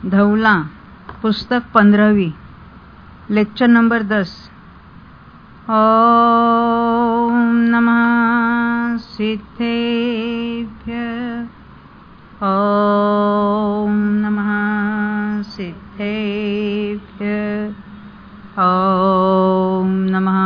धौला, पुस्तक 15वीं, lecture number 10। ओम नमः सिद्धेभ्यः। ओम नमः सिद्धेभ्यः। ओम नमः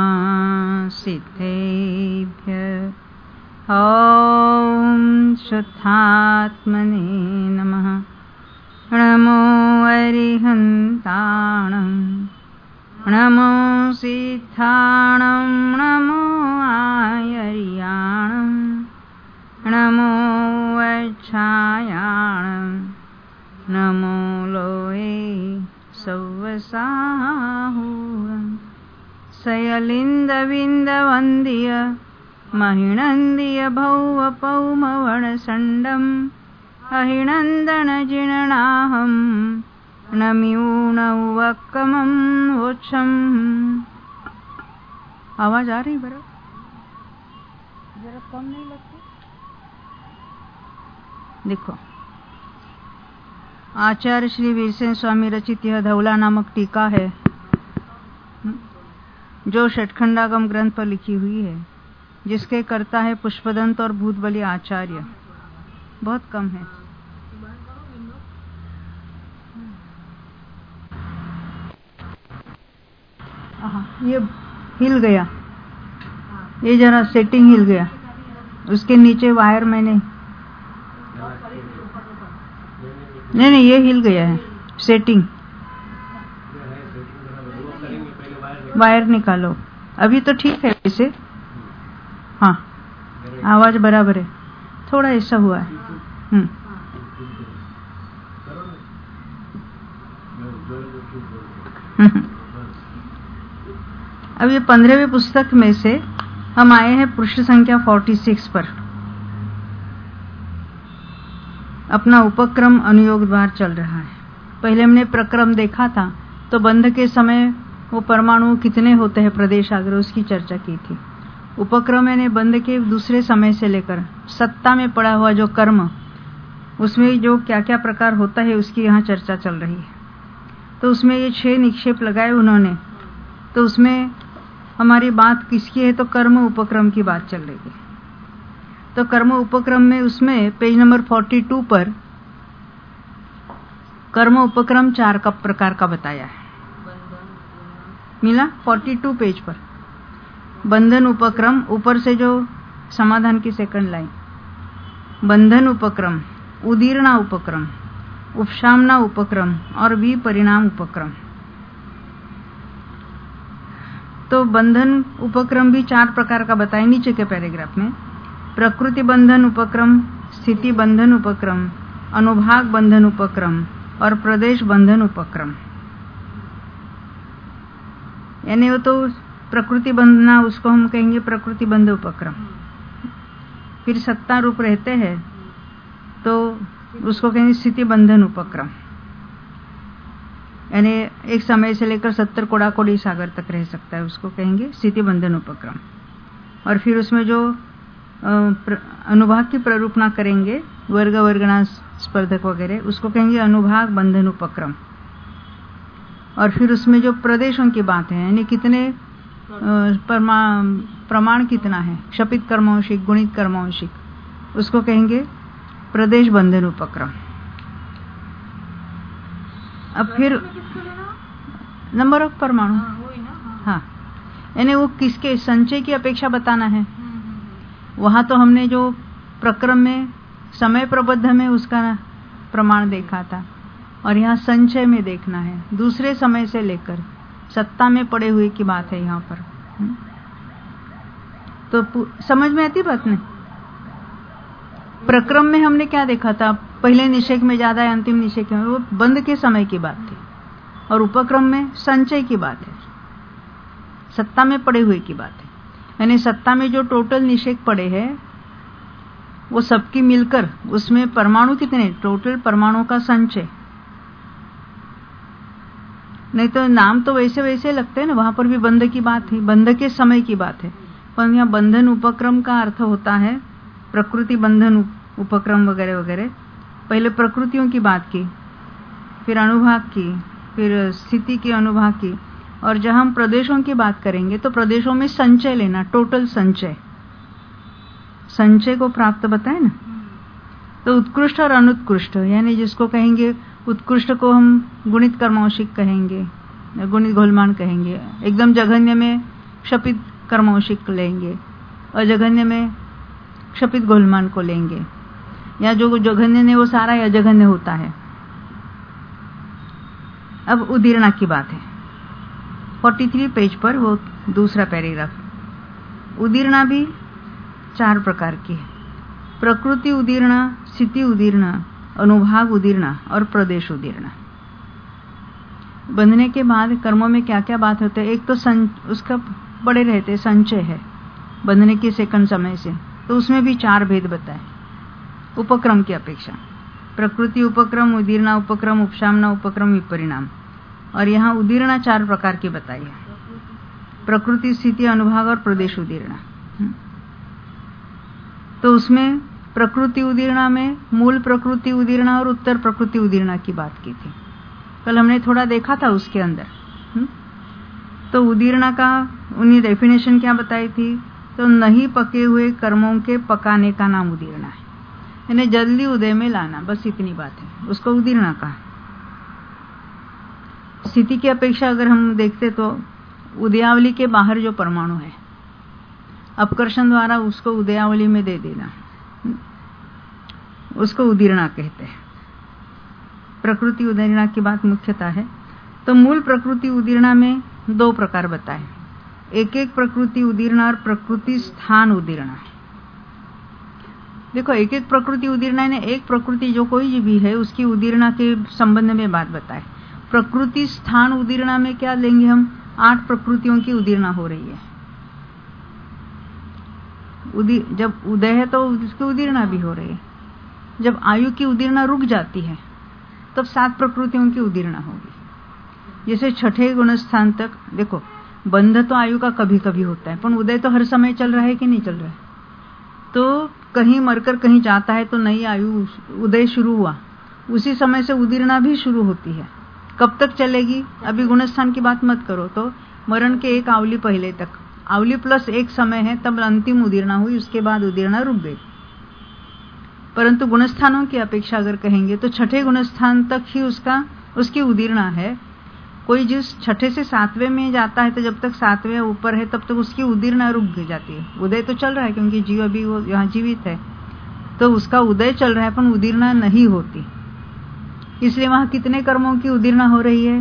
सिद्धेभ्यः। ओम शुद्धात्मने नमः। नमो अरिहन्ताणं, नमो सिद्धाणं, नमो आयर्याणं, नमो वच्छायाणं, नमो लोये सव्वसाहुरं। सयलिन्दविन्दवन्द्य महिनन्द्य भौवपौमवणसण्डम् अहिनन्दनजिननाहं नम्यूणवक्कमं वोच्छम्। आवाज आ रही बराबर? जरा कम नहीं लगती? देखो, आचार्य श्री वीरसेन स्वामी रचित यह धौला नामक टीका है जो षटखंडागम ग्रंथ पर लिखी हुई है, जिसके कर्ता है पुष्पदंत और भूतबली आचार्य। बहुत कम है। ये हिल गया, ये जरा सेटिंग हिल गया। उसके नीचे वायर मैंने नहीं, ये हिल गया है सेटिंग। वायर निकालो। अभी तो ठीक है इसे। हाँ, आवाज बराबर है। थोड़ा ऐसा हुआ है। अब ये 15वीं पुस्तक में से हम आए हैं पृष्ठ संख्या 46 पर। अपना उपक्रम अनुयोग द्वार चल रहा है। पहले हमने प्रक्रम देखा था, तो बंध के समय वो परमाणु कितने होते हैं प्रदेश आग्रह, उसकी चर्चा की थी। उपक्रम यानी बंध के दूसरे समय से लेकर सत्ता में पड़ा हुआ जो कर्म, उसमें जो क्या क्या प्रकार होता है उसकी यहाँ चर्चा चल रही है। तो उसमें ये 6 निक्षेप लगाए उन्होंने। तो उसमें हमारी बात किसकी है? तो कर्म उपक्रम की बात चल रही है। तो कर्म उपक्रम में उसमें पेज नंबर 42 पर कर्म उपक्रम 4 का प्रकार का बताया है। मिला 42 पेज पर। बंधन उपक्रम, ऊपर से जो समाधान की सेकंड लाइन, बंधन उपक्रम, उदीर्णा उपक्रम, उपशामना उपक्रम और विपरिणाम उपक्रम। तो बंधन उपक्रम भी 4 प्रकार का बताए नीचे के पैराग्राफ में। प्रकृति बंधन उपक्रम, स्थिति बंधन उपक्रम, अनुभाग बंधन उपक्रम और प्रदेश बंधन उपक्रम। यानी वो तो प्रकृति बंधना, उसको हम कहेंगे प्रकृति बंध उपक्रम। फिर सत्ता रूप रहते हैं तो उसको कहेंगे स्थिति बंधन उपक्रम। यानी एक समय से लेकर 70 कोड़ा कोड़ी सागर तक रह सकता है, उसको कहेंगे स्थिति बंधन उपक्रम। और फिर उसमें जो अनुभाग की प्ररूपणा करेंगे, वर्ग वर्गणा स्पर्धक वगैरह, उसको कहेंगे अनुभाग बंधन उपक्रम। और फिर उसमें जो प्रदेशों की बात है, यानी कितने प्रमाण कितना है, क्षपित कर्मांशिक, गुणित कर्मांशिक, उसको कहेंगे प्रदेश बंधन उपक्रम। अब फिर नंबर ऑफ परमाणु, हाँ, यानी वो किसके संचय की अपेक्षा बताना है। वहां तो हमने जो प्रक्रम में समय प्रबद्ध में उसका प्रमाण देखा था, और यहाँ संचय में देखना है, दूसरे समय से लेकर सत्ता में पड़े हुए की बात है यहाँ पर। तो समझ में आती बात नहीं? प्रक्रम में हमने क्या देखा था? पहले निषेक में ज्यादा है, अंतिम निषेक में, वो बंद के समय की बात थी। और उपक्रम में संचय की बात है, सत्ता में पड़े हुए की बात है। यानी सत्ता में जो टोटल निषेक पड़े हैं वो सबकी मिलकर उसमें परमाणु कितने, टोटल परमाणु का संचय। नहीं तो नाम तो वैसे वैसे लगते हैं ना, वहां पर भी बंध की बात थी, बंध के समय की बात है। पर यहाँ बंधन उपक्रम का अर्थ होता है प्रकृति बंधन उपक्रम वगैरह वगैरह। पहले प्रकृतियों की बात की, फिर अनुभाग की, फिर स्थिति की, अनुभाग की। और जब हम प्रदेशों की बात करेंगे तो प्रदेशों में संचय लेना, टोटल संचय, संचय को प्राप्त बताए ना। तो उत्कृष्ट और अनुत्कृष्ट, यानी जिसको कहेंगे उत्कृष्ट को हम गुणित कर्मौशिक कहेंगे, गुणित घोलमान कहेंगे, एकदम जघन्य में क्षपित कर्मौशिक लेंगे और जघन्य में क्षपित घोलमान को लेंगे, या जो जघन्य ने वो सारा या जघन्य होता है। अब उदीर्णा की बात है, 43 पेज पर वो दूसरा पैराग्राफ। उदीर्णा भी 4 प्रकार की है, प्रकृति उदीर्णा, स्थिति उदीर्णा, अनुभाग उदीर्णा और प्रदेश उदीर्णा। बंधने के बाद कर्मों में क्या क्या बात होते है, एक तो उसका बड़े रहते संचय है बंधने के सेकंड समय से, तो उसमें भी 4 भेद बताए उपक्रम की अपेक्षा। प्रकृति उपक्रम, उदीर्णा उपक्रम, उपशामना उपक्रम, विपरिणाम। और यहाँ उदीर्णा 4 प्रकार की बताई है, प्रकृति, स्थिति, अनुभाग और प्रदेश उदीर्णा। तो उसमें प्रकृति उदीर्णा में मूल प्रकृति उदीर्णा और उत्तर प्रकृति उदीर्णा की बात की थी, कल हमने थोड़ा देखा था उसके अंदर। तो उदीर्णा का उन्हें डेफिनेशन क्या बताई थी, तो नहीं पके हुए कर्मों के पकाने का नाम उदीर्णा है, यानी जल्दी उदय में लाना, बस इतनी बात है, उसको उदीर्णा कहा। स्थिति की अपेक्षा अगर हम देखते तो उदयावली के बाहर जो परमाणु है, अपकर्षण द्वारा उसको उदयावली में दे देना, उसको उदीर्णा कहते हैं। प्रकृति उदीर्णा की बात मुख्यतः है। तो मूल प्रकृति उदीर्णा में 2 प्रकार बताए, एक एक प्रकृति उदीर्णा और प्रकृति स्थान उदीर्णा। देखो, एक एक प्रकृति उदीर्णा ने एक प्रकृति जो कोई भी है उसकी उदीर्णा के संबंध में बात बताए। प्रकृति स्थान उदीर्णा में क्या लेंगे हम, 8 प्रकृतियों की उदीर्णा हो रही है। जब उदय है तो उसकी उदीर्णा भी हो रही है, जब आयु की उदीर्णा रुक जाती है तब 7 प्रकृतियों की उदीर्णा होगी। जैसे छठे गुणस्थान तक देखो, बंध तो आयु का कभी कभी होता है, पर उदय तो हर समय चल रहा है कि नहीं चल रहा है। तो कहीं मरकर कहीं जाता है तो नई आयु उदय शुरू हुआ, उसी समय से उदीर्णा भी शुरू होती है। कब तक चलेगी, अभी गुणस्थान की बात मत करो, तो मरण के 1 आवली पहले तक, आवली प्लस 1 समय है, तब अंतिम उदीर्णा हुई, उसके बाद उदीर्णा रुक गई। परंतु गुणस्थानों की अपेक्षा अगर कहेंगे तो छठे गुणस्थान तक ही उसकी उदीर्णा है। कोई जिस छठे से 7वें में जाता है तो जब तक 7वें ऊपर है तब तक उसकी उदीर्णा रुक जाती है। उदय तो चल रहा है क्योंकि जीव अभी वो यहाँ जीवित है, तो उसका उदय चल रहा है पर उदीर्णा नहीं होती। इसलिए वहां कितने कर्मों की उदीर्णा हो रही है,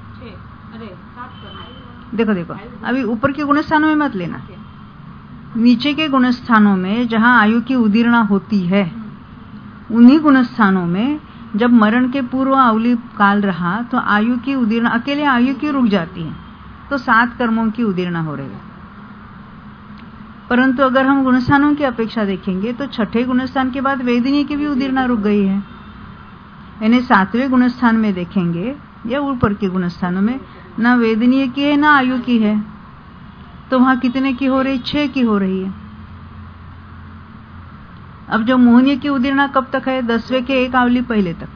7। देखो अभी ऊपर के गुणस्थानों में मत लेना, नीचे के गुणस्थानों में जहां आयु की उदीर्णा होती है, उन्हीं गुणस्थानों में जब मरण के पूर्व आवली काल रहा तो आयु की उदीर्णा, अकेले आयु की रुक जाती है, तो 7 कर्मों की उदीर्णा हो रही है। परंतु अगर हम गुणस्थानों की अपेक्षा देखेंगे तो छठे गुणस्थान के बाद वेदिनी की भी उदीर्णा रुक गई है। यानी 7वें गुणस्थान में देखेंगे या ऊपर के गुणस्थानों में ना वेदनीय की है ना आयु की है, तो वहां कितने की हो रही, 6 की हो रही है। अब जो मोहनीय की उदीर्णा कब तक है, 10वें के 1 आवली पहले तक,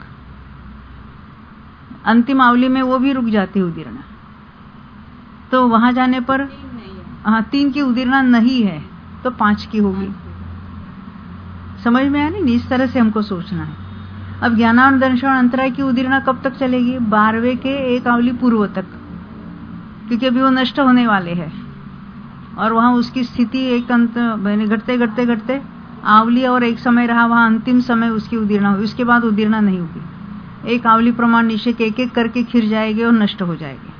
अंतिम आवली में वो भी रुक जाती उदीर्णा। तो वहां जाने पर 3 की उदीर्णा नहीं है तो 5 की होगी। समझ में आया नहीं, इस तरह से हमको सोचना है। अब ज्ञानान दर्शन अंतराय की उदीर्णा कब तक चलेगी, 12वें के 1 आवली पूर्व तक, क्योंकि अभी वो नष्ट होने वाले हैं और वहां उसकी स्थिति एक अंत घटते घटते घटते आवली और एक समय रहा, वहां अंतिम समय उसकी उदीर्णा हुई, उसके बाद उदीर्णा नहीं होगी। 1 आवली प्रमाण निश्चय एक एक करके खिर जाएगी और नष्ट हो जाएगी।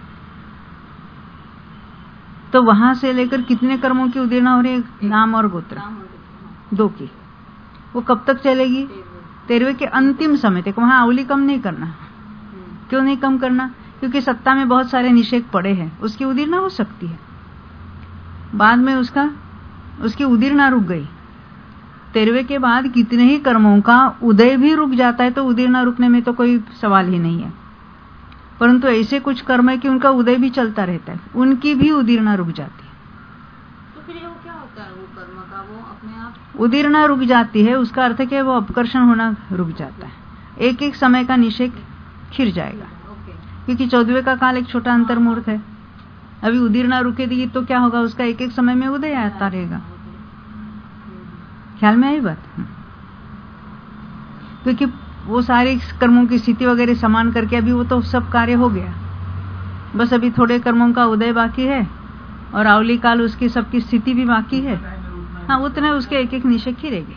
तो वहां से लेकर कितने कर्मों की उदीर्णा हो रही है, नाम और गोत्र 2 की। वो कब तक चलेगी, 13वें के अंतिम समय तक। वहां आवली कम नहीं करना। क्यों नहीं कम करना, क्योंकि सत्ता में बहुत सारे निषेध पड़े हैं, उसकी उदीर्णा हो सकती है। बाद में उसकी उदीर्णा रुक गई। 13वें के बाद कितने ही कर्मों का उदय भी रुक जाता है, तो उदीर्णा रुकने में तो कोई सवाल ही नहीं है। परंतु ऐसे कुछ कर्म है कि उनका उदय भी चलता रहता है, उनकी भी उदीर्णा रुक जाती है। तो फिर वो क्या होता है, वो कर्म का वो अपने आप उदीर्णा रुक जाती है, उसका अर्थ है कि वो अपकर्षण होना रुक जाता है। एक एक समय का निषेध खिर जाएगा, ओके। क्योंकि 14वें का काल एक छोटा अंतर्मुहूर्त है। अभी उदीरना रुकेगी तो क्या होगा, उसका एक एक समय में उदय आता रहेगा। ख्याल में आई बात? क्योंकि वो सारे कर्मों की स्थिति वगैरह समान करके अभी वो तो सब कार्य हो गया, बस अभी थोड़े कर्मों का उदय बाकी है और आवली काल उसकी सबकी स्थिति भी बाकी है। हाँ, उतना उसके एक एक निशा खिरेंगे।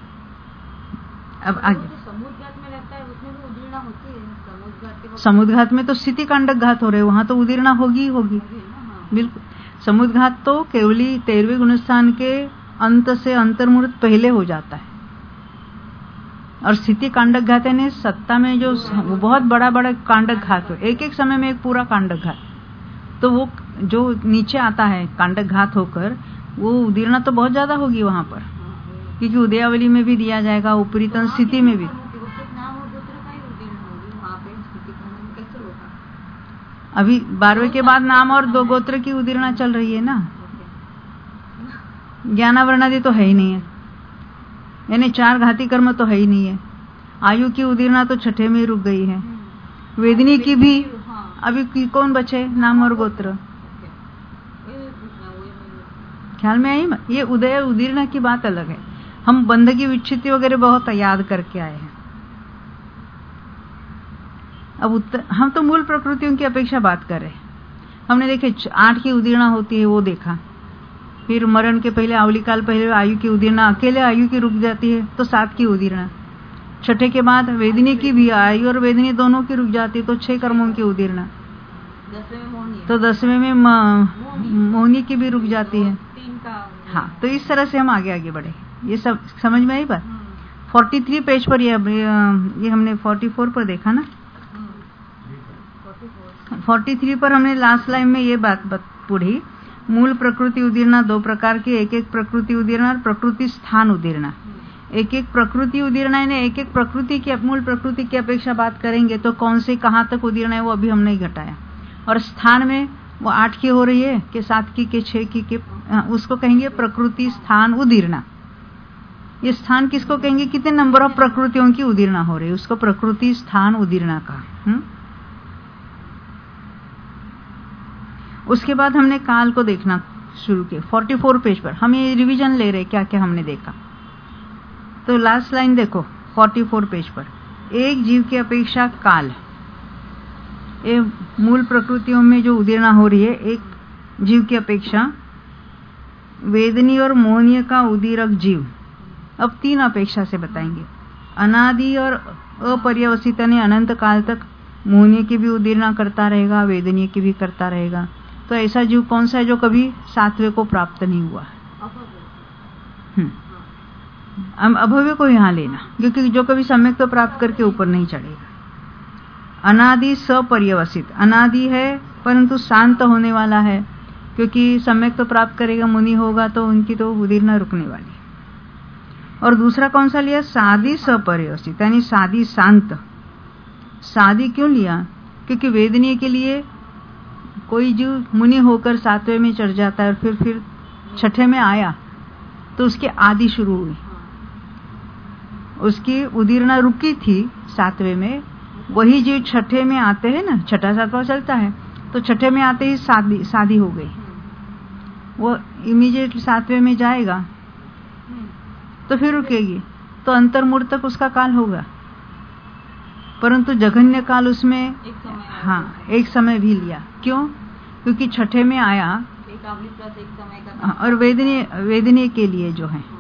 अब आगे समुद्रघात में रहता है, उसमें भी उदीर्णा होती है। समुद्रघात में तो स्थिति कांडक घात हो रहे, वहां तो उदीर्णा होगी ही होगी। बिल्कुल, समुद्रघात तो केवली 13वें गुणस्थान के अंत से अंतर्मुहूर्त पहले हो जाता है, और स्थिति कांडक घात यानी सत्ता में जो बहुत बड़ा बड़ा कांडक घात हो, एक एक समय में एक पूरा कांडक घात, तो वो जो नीचे आता है कांडक घात होकर, वो उदीर्णा तो बहुत ज्यादा होगी वहां पर, क्योंकि उदयावली में भी दिया जाएगा, उपरीतन स्थिति में भी। अभी 12वें के बाद नाम और 2 गोत्र की उदीर्णा चल रही है ना, ज्ञानावरणादि तो है ही नहीं है, यानी 4 घाती कर्म तो है ही नहीं है। आयु की उदीर्णा तो 6ठे में रुक गई है। वेदिनी की भी अभी कौन बचे, नाम और गोत्र। ख्याल में आई? ये उदय उदीर्णा की बात अलग है। हम बंध की विच्छित्ति वगैरह बहुत याद करके आए हैं। अब हम तो मूल प्रकृतियों की अपेक्षा बात कर रहे हैं। हमने देखे 8 की उदीर्णा होती है, वो देखा। फिर मरण के पहले आवली काल पहले आयु की उदीर्णा, अकेले आयु की रुक जाती है तो 7 की उदीर्णा। 6ठे के बाद वेदिनी की भी, आयु और वेदिनी दोनों की रुक जाती है तो 6 कर्मों की उदीर्णा। तो 10वें में मोहनी की भी रुक जाती है। हाँ, तो इस तरह से हम आगे आगे बढ़े। ये सब समझ में आई बात? 43 पेज पर ये हमने 44 पर देखा ना, 43 पर हमने लास्ट लाइन में ये बात पढ़ी। मूल प्रकृति उदीर्णा 2 प्रकार की, एक एक प्रकृति उदीर्णा और प्रकृति स्थान उदीर्णा। एक एक प्रकृति उदीर्णा यानी एक एक प्रकृति की, मूल प्रकृति की अपेक्षा बात करेंगे तो कौन से कहाँ तक उदीर्णा है वो अभी हमने घटाया। और स्थान में वो 8 की हो रही है कि 7 की के 6 की के, उसको कहेंगे प्रकृति स्थान उदीर्णा। ये स्थान किसको कहेंगे, कितने नंबर ऑफ प्रकृतियों की उदीर्णा हो रही है, उसको प्रकृति स्थान उदीर्णा का। उसके बाद हमने काल को देखना शुरू किया 44 पेज पर। हम ये रिवीजन ले रहे क्या क्या हमने देखा। तो लास्ट लाइन देखो 44 पेज पर, एक जीव की अपेक्षा काल, ये मूल प्रकृतियों में जो उदीर्णा हो रही है, एक जीव की अपेक्षा वेदनीय और मोहनीय का उदीरक जीव। अब 3 अपेक्षा से बताएंगे। अनादि और अपर्यवसित यानी अनंत काल तक मोहनीय की भी उदीर्णा करता रहेगा, वेदनीय की भी करता रहेगा। तो ऐसा जीव कौन सा है जो कभी 7वें को प्राप्त नहीं हुआ? अभव्य को यहाँ लेना, क्योंकि जो कभी सम्यक तो प्राप्त करके ऊपर नहीं चढ़ेगा। अनादि सपर्यवसित, अनादि है परंतु शांत होने वाला है, क्योंकि सम्यक तो प्राप्त करेगा, मुनि होगा तो उनकी तो उदीर्णा रुकने वाली। और दूसरा कौन सा लिया? सादी सपर्यवसित यानी सादी शांत। सादी क्यों लिया? क्योंकि वेदनीय के लिए कोई जीव मुनि होकर 7वें में चढ़ जाता है और फिर 6ठे में आया तो उसकी आदि शुरू हुई, उसकी उदीर्णा रुकी थी 7वें में। वही जीव 6ठे में आते हैं ना, 6ठा 7वां चलता है, तो 6ठे में आते ही शादी हो गई, वो इमीडिएट 7वें में जाएगा तो फिर रुकेगी, तो अंतर्मुहूर्त तक उसका काल होगा। परंतु जघन्य काल उसमें एक समय भी लिया। क्यों? क्योंकि 6ठे में आया एक आवली प्लस एक समय का, और वेदनीय के लिए जो है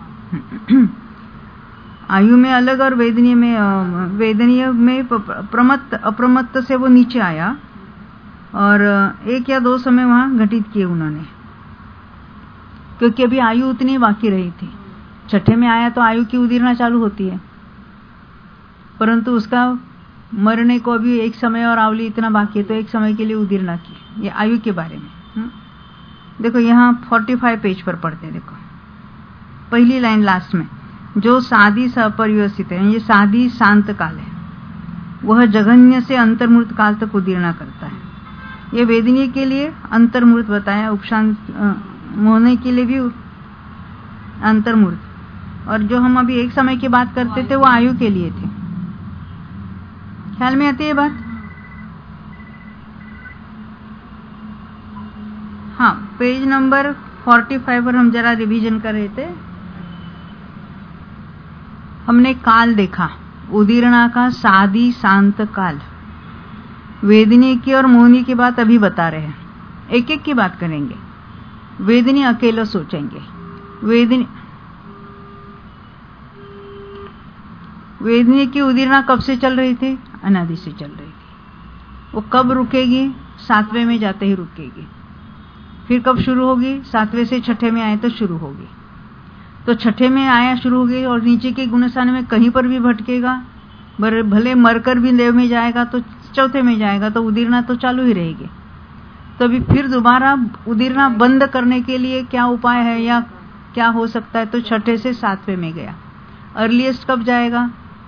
आयु में अलग और वेदनीय में प्रमत्त अप्रमत्त से वो नीचे आया और 1 या 2 समय वहां घटित किए उन्होंने, क्योंकि अभी आयु उतनी बाकी रही थी। 6ठे में आया तो आयु की उदीर्णा चालू होती है, परंतु उसका मरने को अभी 1 समय और आवली इतना बाकी है, तो 1 समय के लिए उदीर्णा की। ये आयु के बारे में। देखो यहाँ 45 पेज पर पढ़ते हैं। देखो पहली लाइन लास्ट में, जो सादी सपर्यवसित है, ये सादी शांत काल है, वह जघन्य से अंतर्मुहूर्त काल तक उदीर्णा करता है। ये वेदनीय के लिए अंतर्मुहूर्त बताया, उपशांत मोहने के लिए भी अंतर्मुहूर्त, और जो हम अभी 1 समय की बात करते थे वो आयु के लिए थे। ख्याल में आती है बात? हाँ, पेज नंबर 45 पर हम जरा रिवीजन कर रहे थे। हमने काल देखा, उदीरणा का सादी शांत काल। वेदिनी की और मोहिनी की बात अभी बता रहे हैं, एक एक की बात करेंगे। वेदिनी अकेला सोचेंगे। वेदिनी की उदीरणा कब से चल रही थी? अनादि से चल रही थी। वो कब रुकेगी? 7वें में जाते ही रुकेगी। फिर कब शुरू होगी? 7वें से 6ठे में आए तो शुरू होगी। तो 6ठे में आया शुरू होगी और नीचे के गुणस्थान में कहीं पर भी भटकेगा, भले मरकर भी देव में जाएगा तो 4थे में जाएगा, तो उदीरणा तो चालू ही रहेगी। तो अभी फिर दोबारा उदीरणा बंद करने के लिए क्या उपाय है या क्या हो सकता है? तो 6ठे से 7वें में गया। अर्लीस्ट कब जाएगा?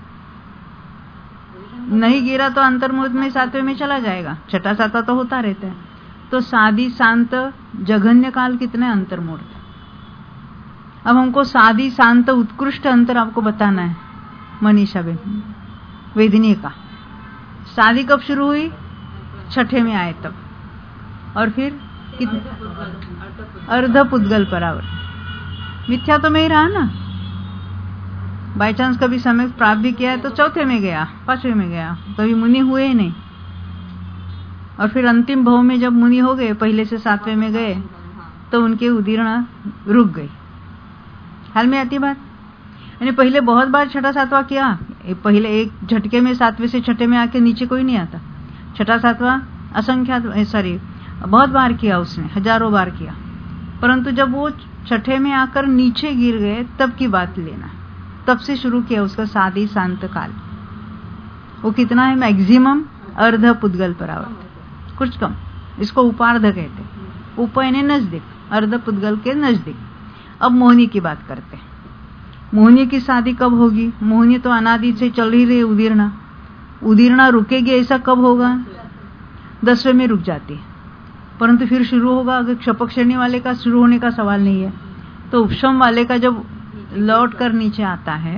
नहीं गिरा तो अंतर्मुहूर्त में 7वें में चला जाएगा। 6ठा 7वां तो होता रहता है। तो सादी शांत जघन्य काल कितने? अंतर्मुहूर्त। अब हमको सादी शांत उत्कृष्ट अंतर आपको बताना है मनीषा बेन, वेदिनी का। शादी कब शुरू हुई? 6ठे में आए तब। और फिर कितने? अर्ध पुद्गल परावर्तन। मिथ्या तो में ही रहा ना। बाय चांस कभी समय प्राप्त भी किया है तो 4थे में गया, 5वें में गया, कभी मुनि हुए ही नहीं। और फिर अंतिम भव में जब मुनि हो गए, पहले से 7वें में गए, तो उनके उदीरणा रुक गई। हाल में आती बात। यानी पहले बहुत बार 6ठा 7वां किया, पहले एक झटके में 7वें से 6ठे में आके नीचे कोई नहीं आता। 6ठा 7वां असंख्यात बहुत बार किया उसने, हजारों बार किया। परंतु जब वो 6ठे में आकर नीचे गिर गए तब की बात लेना, तब से शुरू किया उसका सादी शांत काल। वो कितना है? मैक्सिमम अर्ध पुद्गल परावर्तन, कुछ कम। इसको उपार्ध कहते हैं। उप यानी नजदीक, अर्ध पुद्गल के नजदीक। अब मोहिनी की बात करते हैं। मोहिनी की शादी कब होगी? मोहिनी तो अनादि से चल ही रही उदीरणा। उदीरणा रुकेगी ऐसा कब होगा? 10वें में रुक जाती है, परंतु फिर शुरू होगा। अगर क्षपक श्रेणी वाले का शुरू होने का सवाल नहीं है, तो उपशम वाले का जब लौट कर नीचे आता है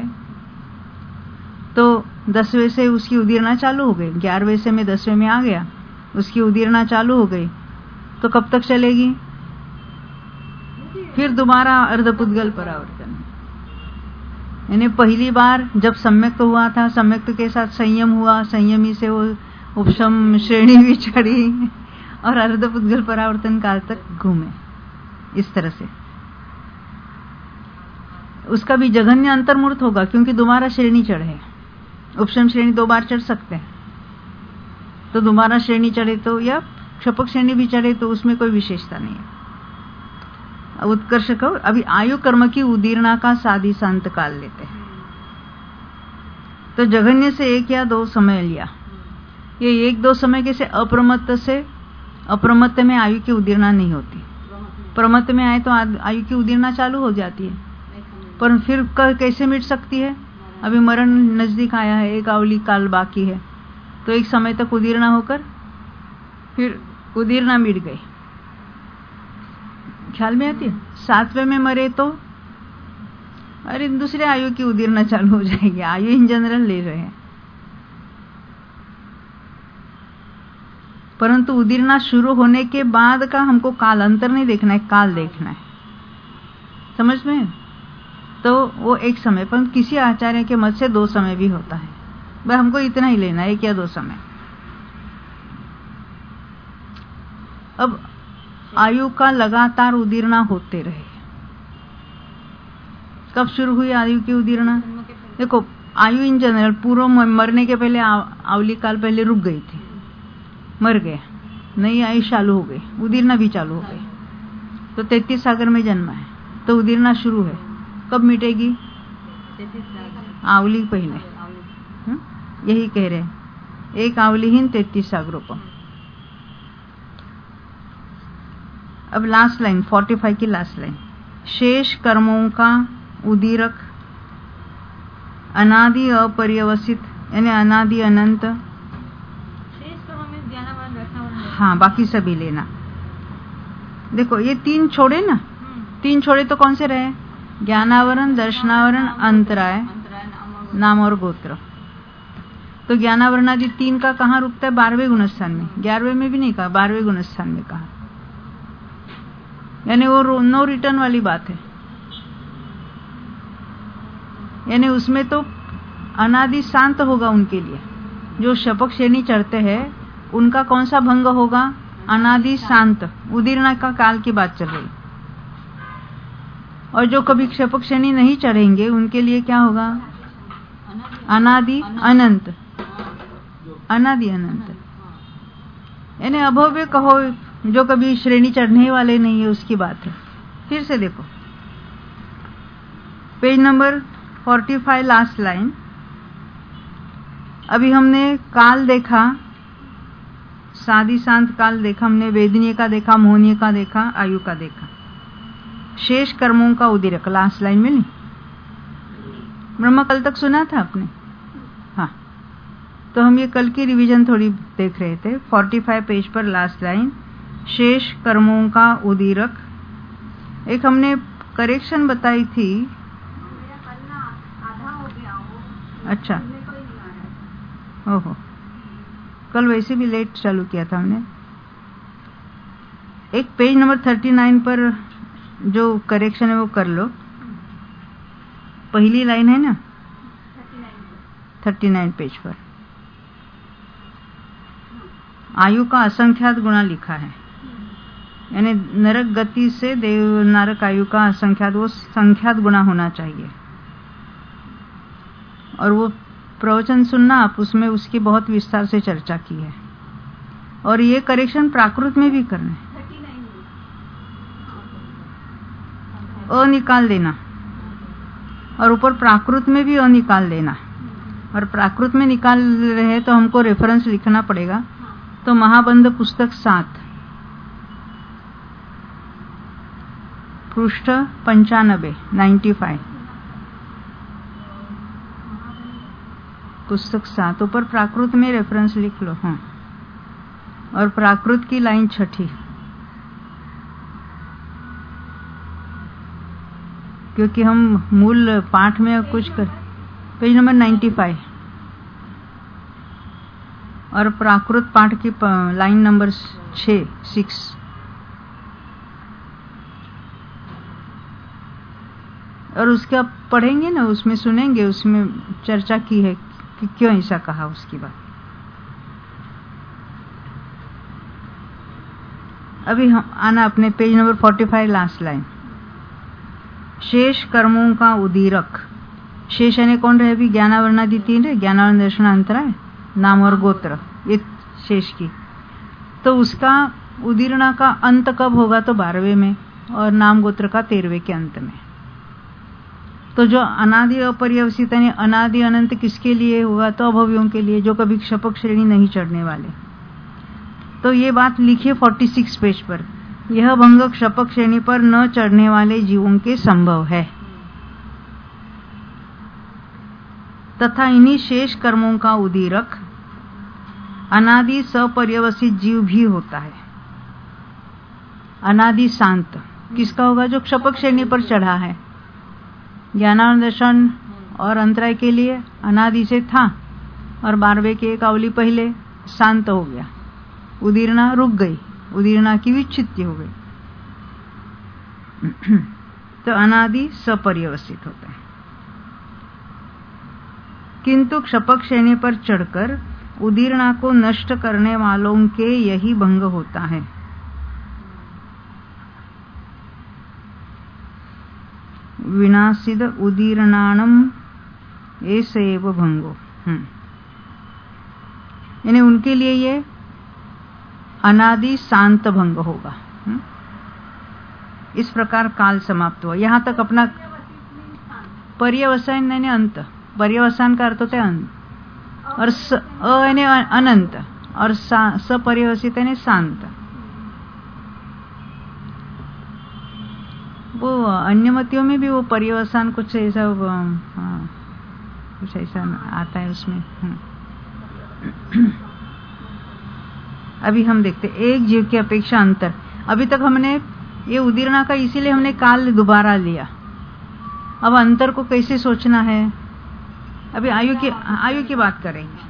तो 10वें से उसकी उदीरणा चालू हो गई। 11वें से में 10वें में आ गया, उसकी उदीरणा चालू हो गई। तो कब तक चलेगी? फिर दोबारा अर्धपुद्गल परावर्तन। यानी पहली बार जब सम्यक्त हुआ था, सम्यक्त के साथ संयम हुआ, संयमी से वो उपशम श्रेणी भी चढ़ी और अर्धपुद्गल परावर्तन काल तक घूमे। इस तरह से उसका भी जघन्य अंतर्मुहूर्त होगा, क्योंकि दोबारा श्रेणी चढ़े। उपशम श्रेणी 2 बार चढ़ सकते हैं, तो दोबारा श्रेणी चढ़े तो, या क्षपक श्रेणी भी चढ़े तो उसमें कोई विशेषता नहीं है। उत्कर्ष को अभी आयु कर्म की उदीरणा का सादी शांत काल लेते हैं। तो जघन्य से 1 या 2 समय लिया। ये 1-2 समय के से अप्रमत्त में आयु की उदीरणा नहीं होती। प्रमत्त में आए तो आयु की उदीरणा चालू हो जाती है, पर फिर कैसे मिट सकती है? अभी मरण नजदीक आया है, 1 आवली काल बाकी है, तो एक समय तक उदीरणा होकर फिर उदीरणा मिट गई। ख्याल में आती है? 7वें में मरे तो अरे दूसरे आयु की उदीरणा चालू हो जाएगी। आयु इन जनरल ले रहे हैं, परंतु उदीरणा शुरू होने के बाद का हमको काल अंतर नहीं देखना है, काल देखना है। समझ में? तो वो एक समय, पर किसी आचार्य के मत से 2 समय भी होता है। भाई हमको इतना ही लेना है, 1 या 2 समय। अब आयु का लगातार उदीरणा होते रहे। कब शुरू हुई आयु की उदीरणा? देखो, आयु इन जनरल पूर्व मरने के पहले आवली काल पहले रुक गई थी, मर गए, नई आयु चालू हो गई, उदीरणा भी चालू हो गई। तो 33 सागर में जन्मा है, तो उदीरणा शुरू है। कब मिटेगी? आवली पहले। यही कह रहे हैं, 1 आवलीहीन 33 सागरोपम। अब लास्ट लाइन 45 की लास्ट लाइन। शेष कर्मों का उदीरक अनादि अपर्यवसित, यानी अनादि अनंत। हाँ, बाकी सभी लेना। देखो ये 3 छोड़े ना, 3 छोड़े तो कौन से रहे? ज्ञानावरण, दर्शनावरण, अंतराय, नाम और गोत्र। तो ज्ञानावरण आदि 3 का कहाँ रुकता है? 12वें गुणस्थान में। 11वें में भी नहीं कहा, 12वें गुणस्थान में कहा। यानी वो नो रिटर्न वाली बात है। यानी उसमें तो अनादि शांत होगा उनके लिए। जो शपक श्रेणी चढ़ते हैं उनका कौन सा भंग होगा? अनादि शांत, उदीर्ण का काल की बात चल रही। और जो कभी शपक श्रेणी नहीं चढ़ेंगे उनके लिए क्या होगा? अनादि अनंत, अनादि अनंत। यानी अभव्य कहो, जो कभी श्रेणी चढ़ने वाले नहीं है उसकी बात है। फिर से देखो पेज नंबर 45 लास्ट लाइन। अभी हमने काल देखा, सादी शांत काल देखा हमने, वेदनीय का देखा, मोहनीय का देखा, आयु का देखा। शेष कर्मों का उदीरक लास्ट लाइन में नहीं, ब्रह्म कल तक सुना था आपने? हाँ, तो हम ये कल की रिवीजन थोड़ी देख रहे थे। 45 पेज पर लास्ट लाइन, शेष कर्मों का उदीरक। एक हमने करेक्शन बताई थी। अच्छा, ओहो, कल वैसे भी लेट चालू किया था हमने। एक पेज नंबर 39 पर जो करेक्शन है वो कर लो। पहली लाइन है ना 39 पेज पर, आयु का असंख्यात गुणा लिखा है। यानी नरक गति से देव नरक आयु का असंख्यात, वो संख्यात गुणा होना चाहिए। और वो प्रवचन सुनना आप, उसमें उसकी बहुत विस्तार से चर्चा की है। और ये करेक्शन प्राकृत में भी करना है। अ निकाल देना और ऊपर प्राकृत में भी अ निकाल देना। और प्राकृत में निकाल रहे तो हमको रेफरेंस लिखना पड़ेगा। तो महाबंध पुस्तक 7 पृष्ठ 95 पुस्तक 7 ऊपर प्राकृत में रेफरेंस लिख लो। हाँ, और प्राकृत की लाइन 6, क्योंकि हम मूल पाठ में कुछ कर। पेज नंबर 95 और प्राकृत पाठ की लाइन नंबर 6। और उसका पढ़ेंगे ना, उसमें सुनेंगे, उसमें चर्चा की है कि क्यों ऐसा कहा उसकी बात। अभी हम आना अपने पेज नंबर 45 लास्ट लाइन, शेष कर्मों का उदीरक। शेष यानी कौन रहे? अभी ज्ञानावरणादि 3 है, ज्ञानावरण दर्शन अंतराय, नाम और गोत्र, ये शेष की। तो उसका उदीर्ण का अंत कब होगा? तो 12वें में, और नाम गोत्र का 13वें के अंत में। तो जो अनादि अपर्यवसित यानी अनादि अनंत किसके लिए होगा? तो अभव्यों के लिए, जो कभी शपक श्रेणी नहीं चढ़ने वाले। तो ये बात लिखिए 46 पेज पर, यह भंग शपक श्रेणी पर न चढ़ने वाले जीवों के संभव है, तथा इन्हीं शेष कर्मों का उदीरक अनादि सपर्यवसित जीव भी होता है। अनादि शांत किसका होगा? जो शपक श्रेणी पर चढ़ा है। ज्ञानानंदर्शन और अंतराय के लिए अनादि से था, और 12वें के एक अवली पहले शांत हो गया, उदीर्णा रुक गई, उदीर्णा की विच्छित्ति हो गई। तो अनादि सपर्यवसित होता है। किंतु क्षपक श्रेणी पर चढ़कर उदीर्णा को नष्ट करने वालों के यही भंग होता है। विनाशिद उदीर्णाणम एसेव भंगो। यानी उनके लिए ये अनादि शांत भंग होगा। इस प्रकार काल समाप्त हुआ। यहां तक अपना पर्यवसान यानी अंत, पर्यवसान का अर्थ होता है अंत, और यानी अनंत, और सपर्यवसित यानी शांत। वो अन्यमतियों में भी वो पर्यवसान कुछ ऐसा कुछ ऐसा आता है उसमें। अभी हम देखते एक जीव की अपेक्षा अंतर। अभी तक हमने ये उदीर्णा का इसीलिए हमने काल दोबारा लिया। अब अंतर को कैसे सोचना है? अभी आयु की बात करेंगे।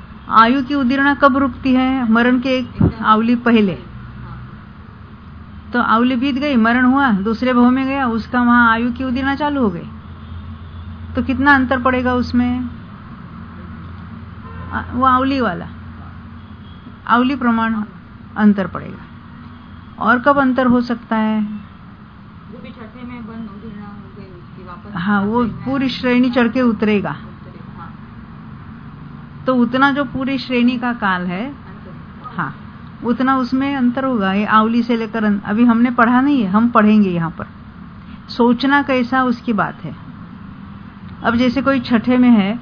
आयु की उदीर्णा कब रुकती है? मरण के एक आवली पहले। तो आवली बीत गई, मरण हुआ, दूसरे भव में गया, उसका वहां आयु की उदीरना चालू हो गई, तो कितना अंतर पड़ेगा उसमें? वो आवली वाला आवली प्रमाण अंतर पड़ेगा। और कब अंतर हो सकता है? जो भी छठे में बंद उदीरना हो गई उसकी वापस, हाँ, वो पूरी श्रेणी चढ़ के उतरेगा, तो उतना जो पूरी श्रेणी का काल है, हाँ, उतना उसमें अंतर होगा। ये आवली से लेकर अभी हमने पढ़ा नहीं है, हम पढ़ेंगे यहाँ पर। सोचना कैसा उसकी बात है। अब जैसे कोई छठे में है,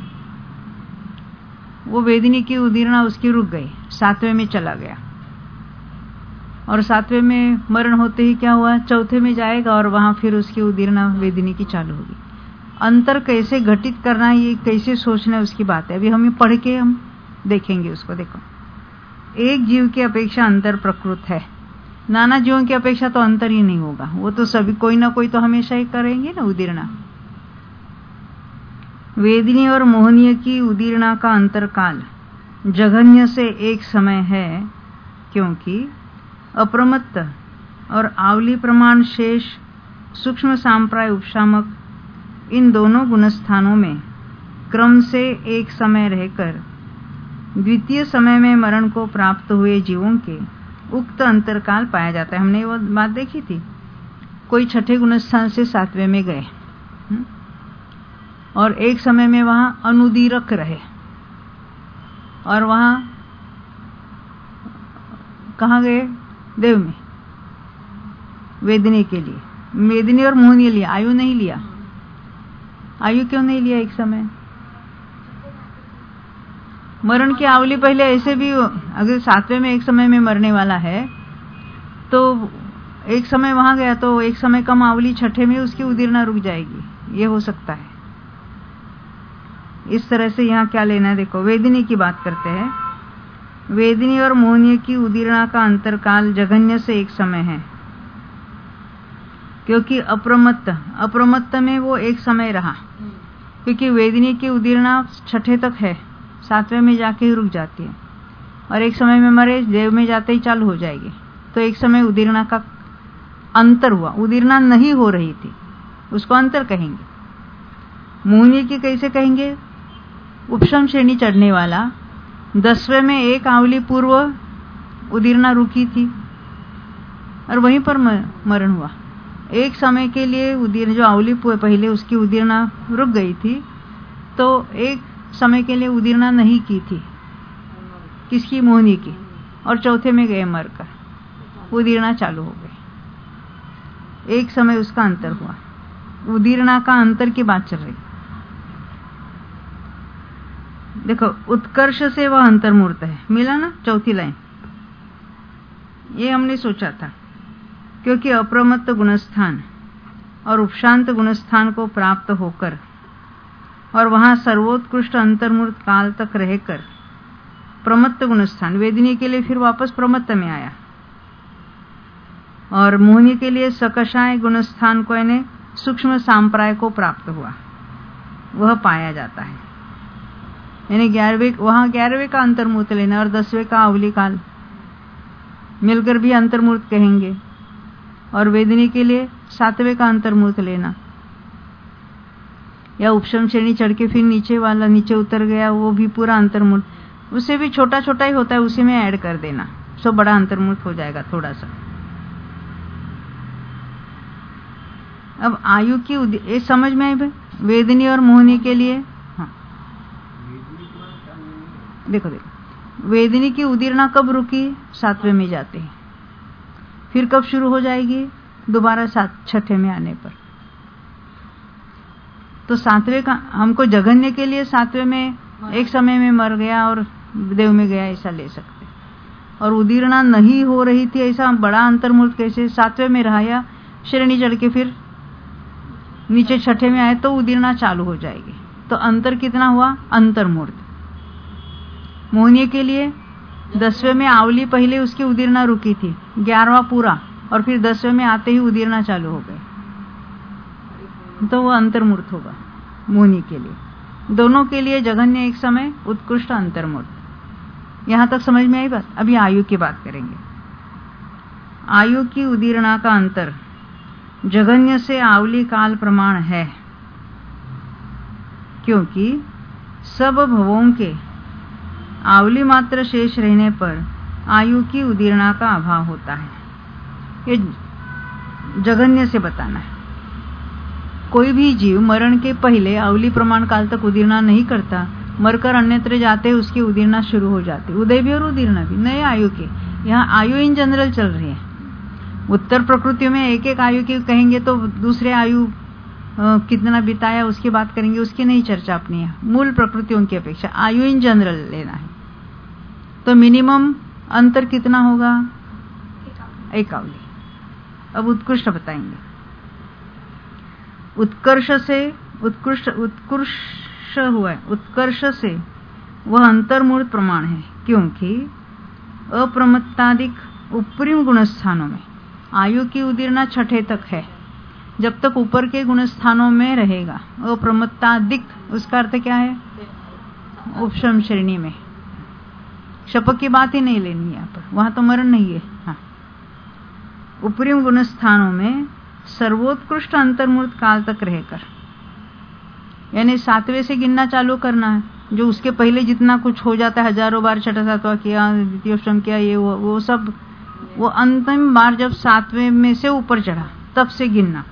वो वेदिनी की उदीरना उसकी रुक गई, 7वें में चला गया, और 7वें में मरण होते ही क्या हुआ? 4थे में जाएगा और वहां फिर उसकी उदीरना वेदिनी की चालू होगी। अंतर कैसे घटित करना है, ये कैसे सोचना है उसकी बात है। अभी हम पढ़ के हम देखेंगे उसको। देखो, एक जीव की अपेक्षा अंतर प्रकृत है, नाना जीवों की अपेक्षा तो अंतर ही नहीं होगा। वो तो सभी कोई ना कोई तो हमेशा ही करेंगे ना उदीरना। वेदिनी और मोहनीय की उदीरना का अंतरकाल जघन्य से एक समय है, क्योंकि अप्रमत्त और आवली प्रमाण शेष सूक्ष्म सांप्राय उपशामक इन दोनों गुणस्थानों में क्रम से एक समय रहकर द्वितीय समय में मरण को प्राप्त हुए जीवों के उक्त अंतरकाल पाया जाता है। हमने वो बात देखी थी, कोई छठे गुणस्थान से 7वें में गए और एक समय में वहां अनुदीरक रहे, और वहां कहाँ गए? देव में, वेदिनी के लिए। वेदिनी और मोहनीय लिया, आयु नहीं लिया। आयु क्यों नहीं लिया एक समय? मरण की आवली पहले ऐसे भी, अगर 7वें में एक समय में मरने वाला है तो एक समय वहां गया तो एक समय कम आवली छठे में उसकी उदीरना रुक जाएगी, ये हो सकता है। इस तरह से यहाँ क्या लेना है? देखो, वेदिनी की बात करते हैं। वेदिनी और मोहनीय की उदीरना का अंतरकाल जघन्य से एक समय है, क्योंकि अप्रमत्त में वो एक समय रहा, क्योंकि वेदिनी की उदीरना छठे तक है, 7वें में जाके ही रुक जाती है, और एक समय में मरे, देव में जाते ही चालू हो जाएगी। तो एक समय उदीरना का अंतर हुआ, उदीरना नहीं हो रही थी, उसको अंतर कहेंगे। मोहनीय की कैसे कहेंगे? उपशम श्रेणी चढ़ने वाला, 10वें में एक आवली पूर्व उदीरना रुकी थी और वहीं पर मरण हुआ। एक समय के लिए उदीरना, जो आवली पहले उसकी उदीरना रुक गई थी, तो एक समय के लिए उदीरना नहीं की थी, किसकी? मोहनीय की, और 4थे में गए मरकर, उदीरना चालू हो गई। एक समय उसका अंतर हुआ, उदीरना का अंतर की बात चल रही। देखो, उत्कर्ष से वह अंतर्मूर्त है, मिला ना? 4थी लाइन, ये हमने सोचा था, क्योंकि अप्रमत्त गुणस्थान और उपशांत गुणस्थान को प्राप्त होकर और वहां सर्वोत्कृष्ट अंतर्मूर्त काल तक रहकर प्रमत्त गुणस्थान वेदिनी के लिए फिर वापस प्रमत्त में आया, और मोहनीय के लिए सकषाय गुणस्थान को, यानी सूक्ष्म सांप्राय को प्राप्त हुआ, वह पाया जाता है। यानी 11वें का अंतर्मूर्त लेना और 10वें का आवली काल मिलकर भी अंतर्मूर्त कहेंगे, और वेदिनी के लिए 7वें का अंतर्मूर्त लेना, या उपशम श्रेणी चढ़ के फिर नीचे वाला नीचे उतर गया, वो भी पूरा अंतर्मूर्त, उससे भी छोटा छोटा ही होता है, उसी में ऐड कर देना, सो बड़ा अंतर्मूर्त हो जाएगा थोड़ा सा। अब आयु की ये समझ में आई भाई, वेदिनी और मोहनीय के लिए। हाँ, देखो, वेदिनी की उदीरना कब रुकी? 7वें में जाते हैं, फिर कब शुरू हो जाएगी? दोबारा 6ठे में आने पर। तो 7वें का हमको जघन्य के लिए 7वें में एक समय में मर गया और देव में गया, ऐसा ले सकते। और उदीरना नहीं हो रही थी, ऐसा बड़ा अंतर्मूर्त कैसे? 7वें में रहा या श्रेणी चढ़ के फिर नीचे 6ठे में आए तो उदीरना चालू हो जाएगी। तो अंतर कितना हुआ? अंतर्मूर्त। मोहनीय के लिए 10वें में आवली पहले उसकी उदीरना रुकी थी, 11वां पूरा, और फिर 10वें में आते ही उदीरना चालू हो गई, तो वो अंतर्मूर्त होगा मोहनीय के लिए। दोनों के लिए जघन्य एक समय, उत्कृष्ट अंतर्मूर्त। यहां तक समझ में आई बात? अभी आयु की बात करेंगे। आयु की उदीर्णा का अंतर जघन्य से आवली काल प्रमाण है, क्योंकि सब भवों के आवली मात्र शेष रहने पर आयु की उदीर्णा का अभाव होता है। ये जघन्य से बताना है। कोई भी जीव मरण के पहले आवली प्रमाण काल तक उदीर्णा नहीं करता, मरकर अन्यत्र जाते उसकी उदीर्णा शुरू हो जाती, उदय भी और उदीर्णा भी नए आयु के। यहाँ आयु इन जनरल चल रही है। उत्तर प्रकृतियों में एक एक आयु की कहेंगे तो दूसरे आयु कितना बिताया उसकी बात करेंगे, उसकी नहीं चर्चा अपनी है। मूल प्रकृतियों की अपेक्षा आयु इन जनरल लेना है। तो मिनिमम अंतर कितना होगा? एक आवली। अब उत्कृष्ट बताएंगे। उत्कर्ष से वह अंतर्मूर्त प्रमाण है, क्योंकि अप्रमत्तादिक उपरिम गुणस्थानों में आयु की उदीर्णा छठे तक है। जब तक ऊपर के गुणस्थानों में रहेगा। अप्रमत्तादिक उसका अर्थ क्या है? उपशम श्रेणी में। शपक की बात ही नहीं लेनी यहाँ पर, वहां तो मरण नहीं है। हाँ, उपरिम गुणस्थानों में सर्वोत्कृष्ट अंतर्मूर्त काल तक रहकर, यानी 7वें से गिनना चालू करना है। जो उसके पहले जितना कुछ हो जाता है, हजारों बार छठा सातवां किया, द्वितीयोष्टम किया, ये वो सब, वो अंतिम बार जब 7वें में से ऊपर चढ़ा तब से गिनना।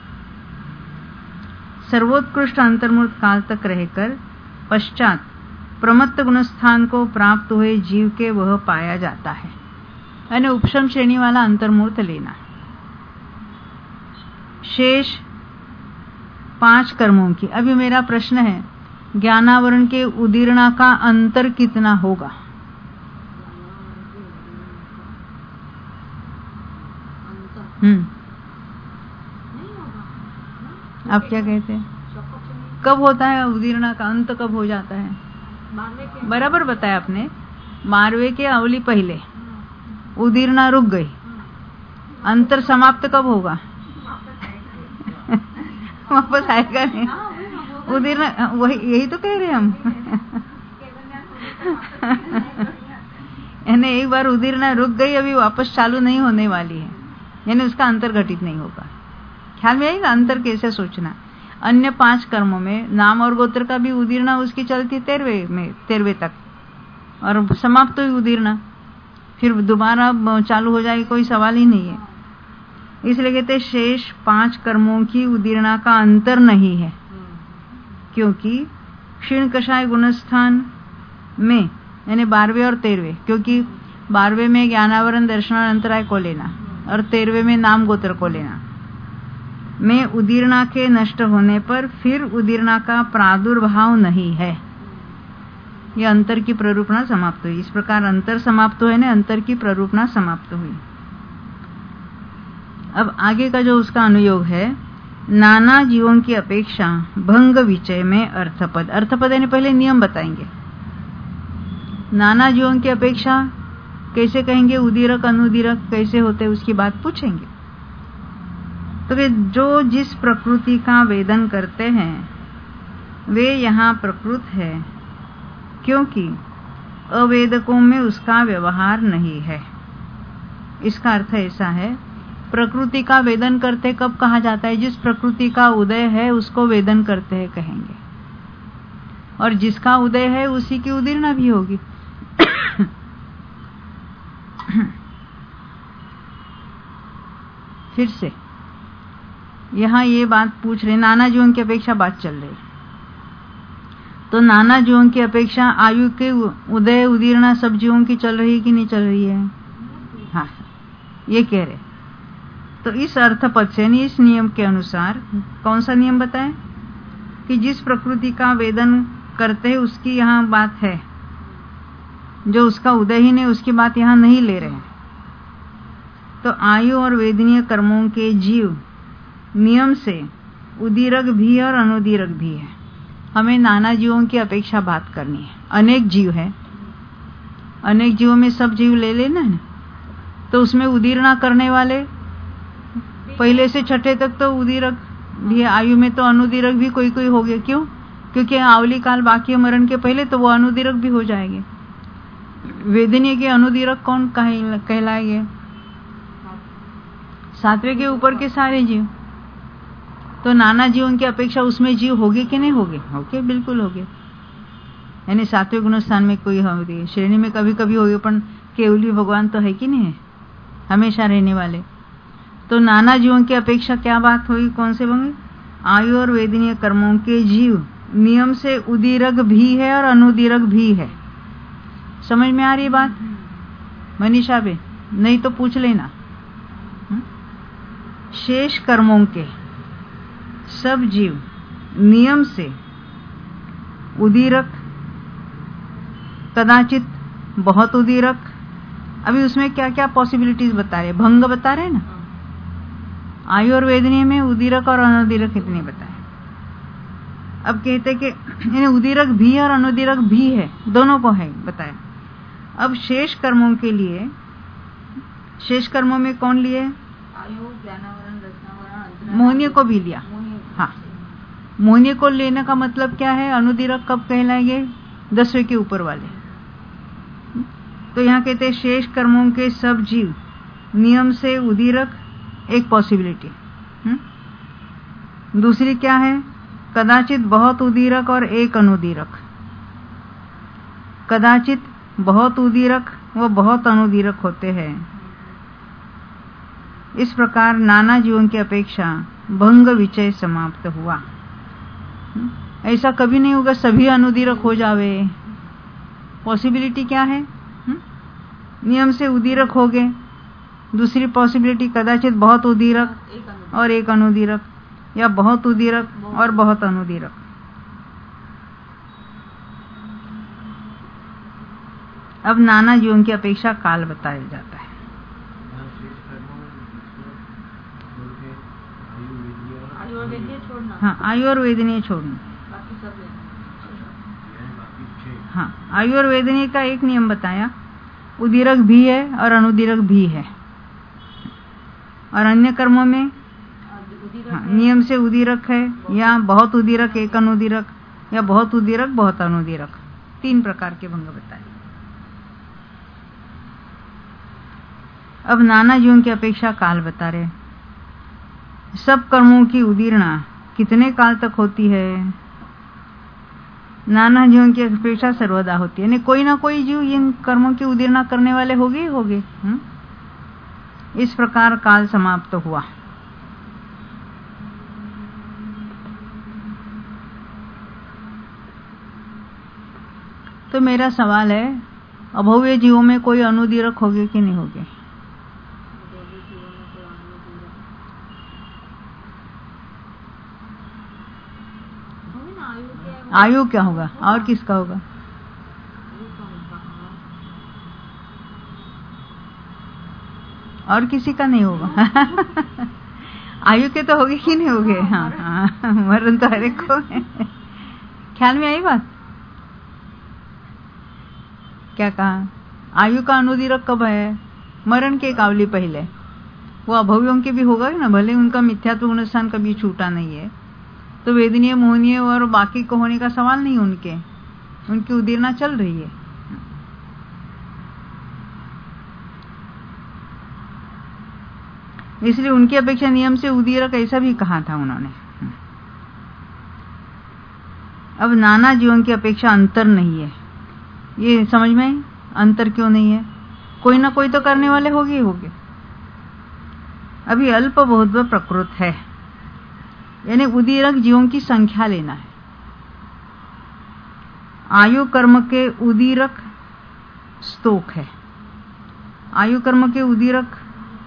सर्वोत्कृष्ट अंतर्मूर्त काल तक रहकर पश्चात प्रमत्त गुणस्थान को प्राप्त हुए जीव के वह पाया जाता है, यानी उपशम श्रेणी वाला अंतर्मूर्त लेना। शेष 5 कर्मों की। अभी मेरा प्रश्न है, ज्ञानावरण के उदीर्णा का अंतर कितना होगा? आप क्या कहते हैं? कब होता है उदीर्णा का अंत? कब हो जाता है? बराबर बताया आपने। 12वें के अवली पहले उदीर्णा रुक गई, अंतर समाप्त कब होगा? वापस आएगा नहीं उदीर्णा। वही यही तो कह रहे हम। यानी एक बार उदीर्णा रुक गई, अभी वापस चालू नहीं होने वाली है, यानी उसका अंतर घटित नहीं होगा। ख्याल में आएगा अंतर कैसे सोचना। अन्य 5 कर्मों में नाम और गोत्र का भी उदीर्णा उसकी चलती 13वें तक, और समाप्त हुई उदीर्णा, फिर दोबारा चालू हो जाएगी, कोई सवाल ही नहीं है। इसलिए कहते शेष 5 कर्मों की उदीर्णा का अंतर नहीं है, क्योंकि क्षीण कषाय गुणस्थान में, यानी 12वें और 13वें, क्योंकि 12वें में ज्ञानावरण दर्शनावरण अंतराय को लेना और 13वें में नाम गोत्र को लेना, में उदीर्णा के नष्ट होने पर फिर उदीर्णा का प्रादुर्भाव नहीं है। यह अंतर की प्ररूपणा समाप्त हुई। इस प्रकार अंतर समाप्त हुए ने अंतर की प्ररूपणा समाप्त हुई। अब आगे का जो उसका अनुयोग है, नाना जीवों की अपेक्षा भंग विचय में अर्थपद। अर्थपद यानी पहले नियम बताएंगे। नाना जीवों की अपेक्षा कैसे कहेंगे? उदीरक अनुदीरक कैसे होते उसकी बात पूछेंगे। तो वे जो जिस प्रकृति का वेदन करते हैं वे यहाँ प्रकृत है, क्योंकि अवेदकों में उसका व्यवहार नहीं है। इसका अर्थ ऐसा है, प्रकृति का वेदन करते कब कहा जाता है? जिस प्रकृति का उदय है उसको वेदन करते हैं कहेंगे, और जिसका उदय है उसी की उदीर्णा भी होगी। फिर से यहाँ ये बात पूछ रहे, नाना जीवों की अपेक्षा बात चल रही, तो नाना जीवों की अपेक्षा आयु के उदय उदीर्णा सब जीवों की चल रही कि नहीं चल रही है? हाँ, ये कह रहे। तो इस अर्थपद से यानी इस नियम के अनुसार, कौन सा नियम बताएं? कि जिस प्रकृति का वेदन करते हैं उसकी यहाँ बात है, जो उसका उदय ही नहीं उसकी बात यहाँ नहीं ले रहे हैं। तो आयु और वेदनीय कर्मों के जीव नियम से उदीरक भी और अनुदीरक भी है। हमें नाना जीवों की अपेक्षा बात करनी है। अनेक जीव है, अनेक जीवों में सब जीव ले लेना है, तो उसमें उदीर्णा करने वाले पहले से छठे तक तो उदीरक भी, आयु में तो अनुदीरक भी कोई कोई हो गए। क्यों? क्योंकि आवली काल बाकी है मरण के पहले, तो वो अनुदीरक भी हो जाएंगे। वेदनीय के अनुदीरक कौन कहलाएंगे? सातवें के ऊपर के सारे जीव। तो नाना जीवों की अपेक्षा उसमें जीव होगे कि नहीं होगे? होगे, बिल्कुल होगे। यानी सातवें गुणस्थान में कोई होगी, श्रेणी में कभी कभी होगी, पर केवली भगवान तो है कि नहीं है, हमेशा रहने वाले। तो नाना जीवों की अपेक्षा क्या बात हुई? कौन से होंगे? आयु और वेदनीय कर्मों के जीव नियम से उदीरक भी है और अनुदीरक भी है। समझ में आ रही बात मनीषा बे? नहीं तो पूछ लेना। शेष कर्मों के सब जीव नियम से उदीरक, कदाचित बहुत उदीरक। अभी उसमें क्या क्या पॉसिबिलिटीज बता रहे, भंग बता रहे ना। आयु और वेदनीय में उदीरक और अनुदीरक इतने बताए। अब कहते कि उदीरक भी और अनुदीरक भी है, दोनों को है बताया। अब शेष कर्मों के लिए, शेष कर्मों में कौन लिए? आयु, ज्ञानावरण, रसनावरण, मोहनीय को भी लिया। हाँ, मोहनीय को लेने का मतलब क्या है? अनुदीरक कब कहलाएंगे? 10वें के ऊपर वाले। तो यहाँ कहते हैं शेष कर्मों के सब जीव नियम से उदीरक, एक पॉसिबिलिटी। दूसरी क्या है? कदाचित बहुत उदीरक और एक अनुदीरक। कदाचित बहुत उदीरक व बहुत अनुदीरक होते हैं। इस प्रकार नाना जीवों की अपेक्षा भंग विचय समाप्त हुआ। ऐसा कभी नहीं होगा सभी अनुदीरक हो जावे। पॉसिबिलिटी क्या है? नियम से उदीरक हो गए। दूसरी पॉसिबिलिटी कदाचित बहुत उदीरक और एक अनुदीरक, या बहुत उदीरक और बहुत अनुदीरक। अब नाना जीवों की अपेक्षा काल बताया जाता है। हाँ, आयु और वेदनीय छोड़ना। हाँ, आयु और वेदनीय का एक नियम बताया, उदीरक भी है और अनुदीरक भी है। और अन्य कर्मों में हाँ, नियम से उदीरक है, या बहुत उदीरक एक अनुदीरक, या बहुत उदीरक बहुत अनुदीरक। 3 प्रकार के भंग बताए। अब नाना जीवों की अपेक्षा काल बता रहे। सब कर्मों की उदीर्णा कितने काल तक होती है? नाना जीवों की अपेक्षा सर्वदा होती है, यानी कोई ना कोई जीव इन कर्मों की उदीर्णा करने वाले होगे ही होगे। इस प्रकार काल समाप्त हुआ। तो मेरा सवाल है, अभव्य जीवों में कोई अनुदीरक होगे कि नहीं होगे? आयु क्या होगा और किसका होगा? और किसी का नहीं होगा। आयु के तो होगे कि नहीं होगे? हाँ हाँ, मरण तो हर एक को है। ख्याल में आई बात? क्या कहा? आयु का अनुदीरक कब है? मरण के कावली पहले। वो अभव्यों के भी होगा ना, भले उनका मिथ्यात्व गुणस्थान कभी छूटा नहीं है। तो वेदनीय, मोहनीय और बाकी को होने का सवाल नहीं, उनकी उदीर्णा चल रही है। इसलिए उनकी अपेक्षा नियम से उदीरक ऐसा भी कहा था उन्होंने। अब नाना जीवों की अपेक्षा अंतर नहीं है, ये समझ में? अंतर क्यों नहीं है? कोई ना कोई तो करने वाले होगे। अभी अल्प बहुत प्रकृत है, यानी उदीरक जीवों की संख्या लेना है। आयु कर्म के उदीरक स्तोक है। आयु कर्म के उदीरक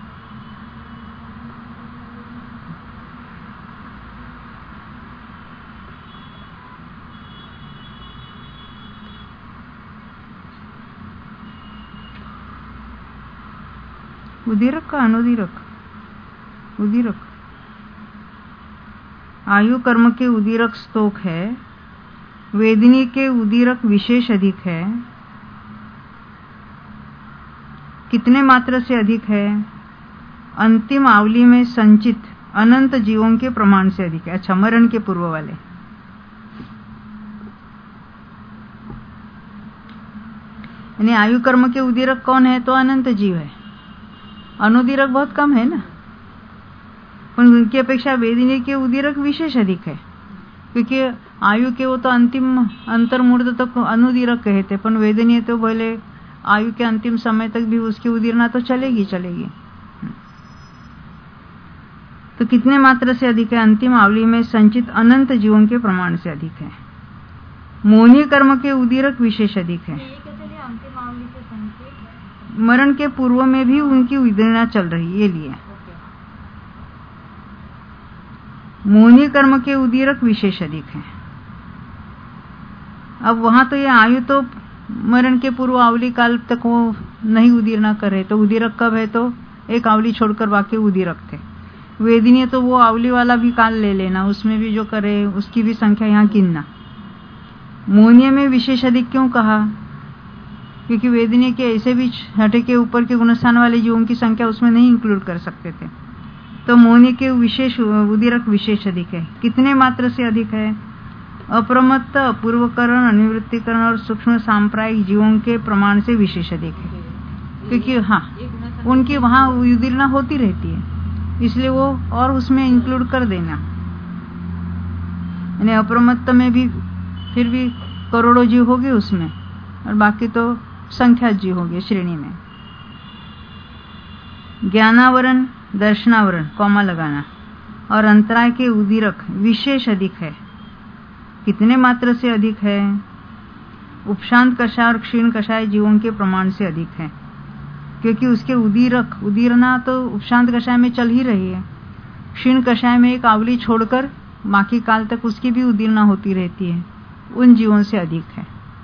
उदीरक का अनुदीरक? उदीरक। आयु कर्म के उदीरक स्तोक है। वेदनी के उदीरक विशेष अधिक है। कितने मात्रा से अधिक है? अंतिम आवली में संचित अनंत जीवों के प्रमाण से अधिक है। अच्छा, मरण के पूर्व वाले। यानी आयु कर्म के उदीरक कौन है? तो अनंत जीव है। अनुदीरक बहुत कम है ना, पर उनकी अपेक्षा वेदिनी के उदीरक विशेष अधिक है, क्योंकि आयु के वो तो अंतिम अंतर्मूर्त तक अनुदीरक कहते, पर वेदिनी तो बोले आयु के अंतिम समय तक भी उसकी उदीरना तो चलेगी। तो कितने मात्रा से अधिक है? अंतिम आवली में संचित अनंत जीवों के प्रमाण से अधिक है। मोहनीय कर्म के उदीरक विशेष अधिक है। अंतिम आवली से संचित मरण के पूर्व में भी उनकी उदीरना चल रही, ये लिए मोहनीय कर्म के उदीरक विशेष अधिक है। अब वहां तो ये आयु तो मरण के पूर्व आवली काल तक वो नहीं उदीरना कर रहे, तो उदीरक कब है? तो एक आवली छोड़कर बाकी उदीरक थे। वेदिनी तो वो आवली वाला भी काल ले लेना, उसमें भी जो करे उसकी भी संख्या यहाँ गिनना। मोहनीय में विशेष अधिक क्यों कहा? क्योंकि वेदिनी के ऐसे भी छठे के ऊपर के गुणस्थान वाले जीवों की संख्या उसमें नहीं इंक्लूड कर सकते थे, तो मोहनीय के विशेष उदीरक विशेष अधिक है। कितने मात्र से अधिक है? अप्रमत्त, अपूर्वकरण, अनिवृत्तिकरण और सूक्ष्म सांप्रायिक जीवों के प्रमाण से विशेष अधिक है, क्योंकि उनकी वहां उदीरना होती रहती है, इसलिए वो और उसमें इंक्लूड कर देना। यानी अप्रमत्त में भी फिर भी करोड़ों जीव होंगे उसमें, और बाकी तो संख्या जीव होंगे श्रेणी में। ज्ञानावरण, दर्शनावरण कॉमा लगाना और अंतराय के उदीरक विशेष अधिक है। कितने मात्र से अधिक है? उपशांत कषाय और क्षीण कषाय जीवों के प्रमाण से अधिक है, क्योंकि उसके उदीरना तो उपशांत कषाय में चल ही रही है। क्षीण कषाय में एक आवली छोड़कर बाकी काल तक उसकी भी उदीरना होती रहती है, उन जीवों से अधिक है।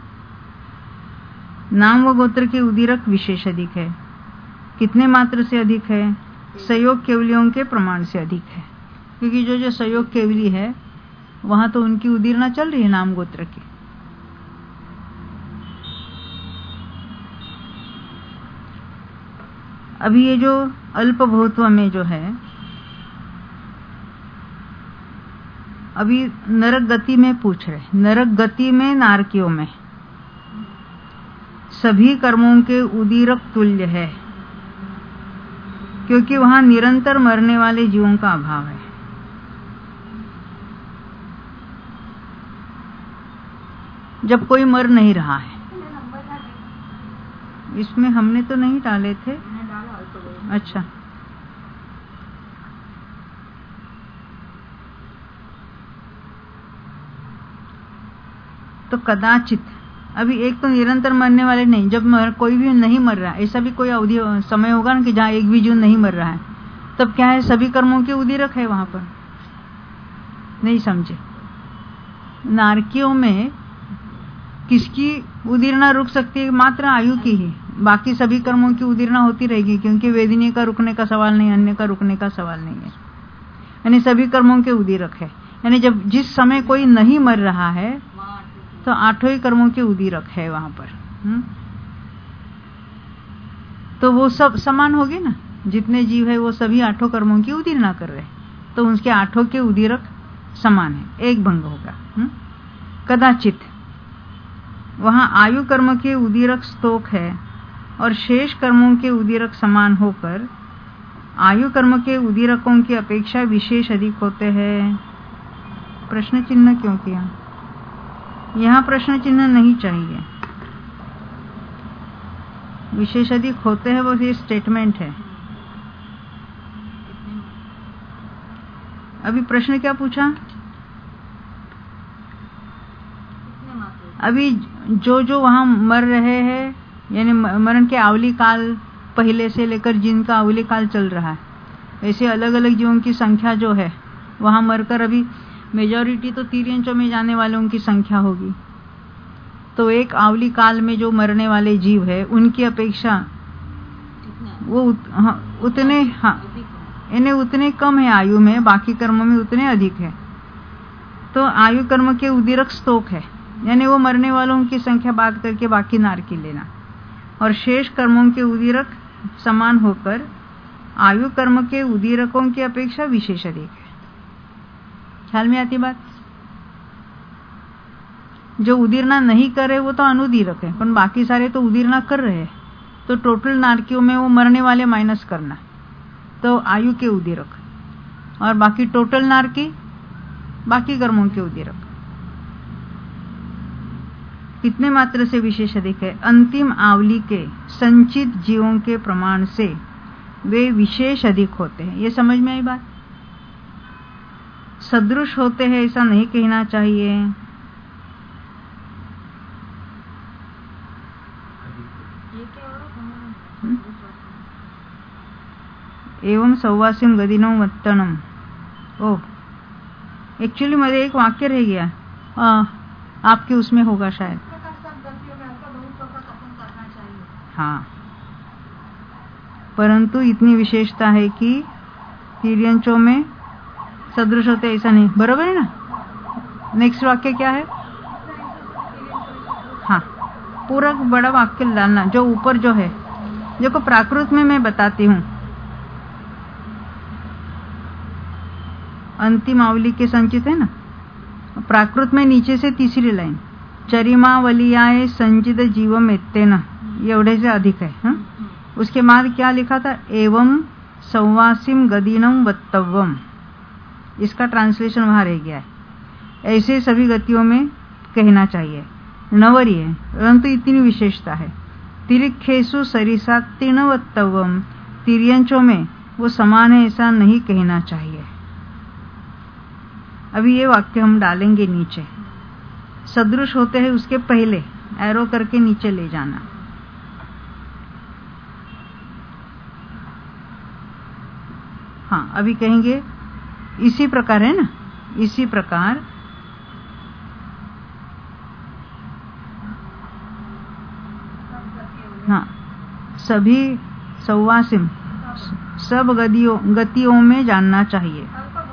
नाम व गोत्र के उदीरक विशेष अधिक है। कितने मात्र से अधिक है? संयोग केवलियों के प्रमाण से अधिक है, क्योंकि जो संयोग केवली है वहां तो उनकी उदीरना चल रही है नाम गोत्र की। अभी ये जो अल्प बहुत्व में जो है, अभी नरक गति में पूछ रहे, नरक गति में नारकियों में सभी कर्मों के उदीरक तुल्य है, क्योंकि वहां निरंतर मरने वाले जीवों का अभाव है। जब कोई मर नहीं रहा है, इसमें हमने तो नहीं डाले थे। अच्छा, तो कदाचित अभी एक तो निरंतर मरने वाले नहीं, जब कोई भी नहीं मर रहा, ऐसा भी कोई अवधि समय होगा ना कि जहां एक भी जीव नहीं मर रहा है, तब क्या है? सभी कर्मों के उदीरक है वहां पर। नहीं समझे? नारकियों में किसकी उदीरना रुक सकती है? मात्र आयु की ही, बाकी सभी कर्मों की उदीरना होती रहेगी, क्योंकि वेदिनी का रुकने का सवाल नहीं, अन्य का रुकने का सवाल नहीं है। यानी सभी कर्मों के उदीरक है। यानी जब जिस समय कोई नहीं मर रहा है तो आठों ही कर्मों के उदीरक है वहां पर। तो वो सब समान होगी ना, जितने जीव है वो सभी आठों कर्मों की उदीरना कर रहे हैं, तो उनके आठों के उदीरक समान है, एक भंग होगा। कदाचित वहां आयु कर्म के उदीरक स्तोक है और शेष कर्मों के उदीरक समान होकर आयु कर्म के उदीरकों की अपेक्षा विशेष अधिक होते हैं। प्रश्न चिन्ह क्यों किया? यहाँ प्रश्न चिन्ह नहीं चाहिए। विशेष अधिक होते हैं वो ये स्टेटमेंट है। अभी प्रश्न क्या पूछा? अभी जो वहां मर रहे हैं, यानी मरण के आवली काल पहले से लेकर जिनका आवली काल चल रहा है, ऐसे अलग अलग जीवों की संख्या जो है वहां मरकर अभी मेजॉरिटी तो तिर्यंचों में जाने वालों की संख्या होगी, तो एक आवली काल में जो मरने वाले जीव है उनकी अपेक्षा वो उतने इन्हें उतने कम है आयु में, बाकी कर्मों में उतने अधिक है। तो आयु कर्म के उदीरक स्तोक है, यानी वो मरने वालों की संख्या बात करके बाकी नारकी लेना, और शेष कर्मों के उदीरक समान होकर आयु कर्म के उदीरकों की अपेक्षा विशेष अधिक है। ख्याल में आती बात? जो उदीरना नहीं कर रहे वो तो अनुदीरक है, पर बाकी सारे तो उदीरना कर रहे हैं, तो टोटल नारकियों में वो मरने वाले माइनस करना, तो आयु के उदीरक और बाकी टोटल नारकी बाकी कर्मों के उदीरक कितने मात्र से विशेष अधिक है? अंतिम आवली के संचित जीवों के प्रमाण से वे विशेष अधिक होते हैं। ये समझ में आई बात? सदृश होते हैं ऐसा नहीं कहना चाहिए। एवं सौवासिम गदिनम वत्तनम। ओह, एक्चुअली मेरे एक वाक्य रह गया, आपके उसमें होगा शायद। हाँ, परंतु इतनी विशेषता है कि तिर्यंचों में सदृश होते ऐसा नहीं। बरोबर है ना? नेक्स्ट वाक्य क्या है? हाँ, पूरा बड़ा वाक्य डालना, जो ऊपर जो है। देखो प्राकृत में मैं बताती हूँ, अंतिम आवली के संचित है ना, प्राकृत में नीचे से तीसरी लाइन, चरिमावलियाए संचित जीवम एत्तेन, एवढे से अधिक है। हाँ? उसके बाद क्या लिखा था? एवं संवासिम गदिनम वत्तव्यम। इसका ट्रांसलेशन वहां रह गया है। ऐसे सभी गतियों में कहना चाहिए। नवरी है, परंतु इतनी विशेषता है। तिरिखेसु सरिसा तीर्णवत्तव्यम, तिर्यंचों में वो समान है ऐसा नहीं कहना चाहिए। अभी ये वाक्य हम डालेंगे नीचे। सदृश होते हैं उसके पहले एरो करके नीचे ले जाना। हाँ, अभी कहेंगे इसी प्रकार है ना, इसी प्रकार हाँ, सभी सौवासिम सब गतियों में जानना चाहिए।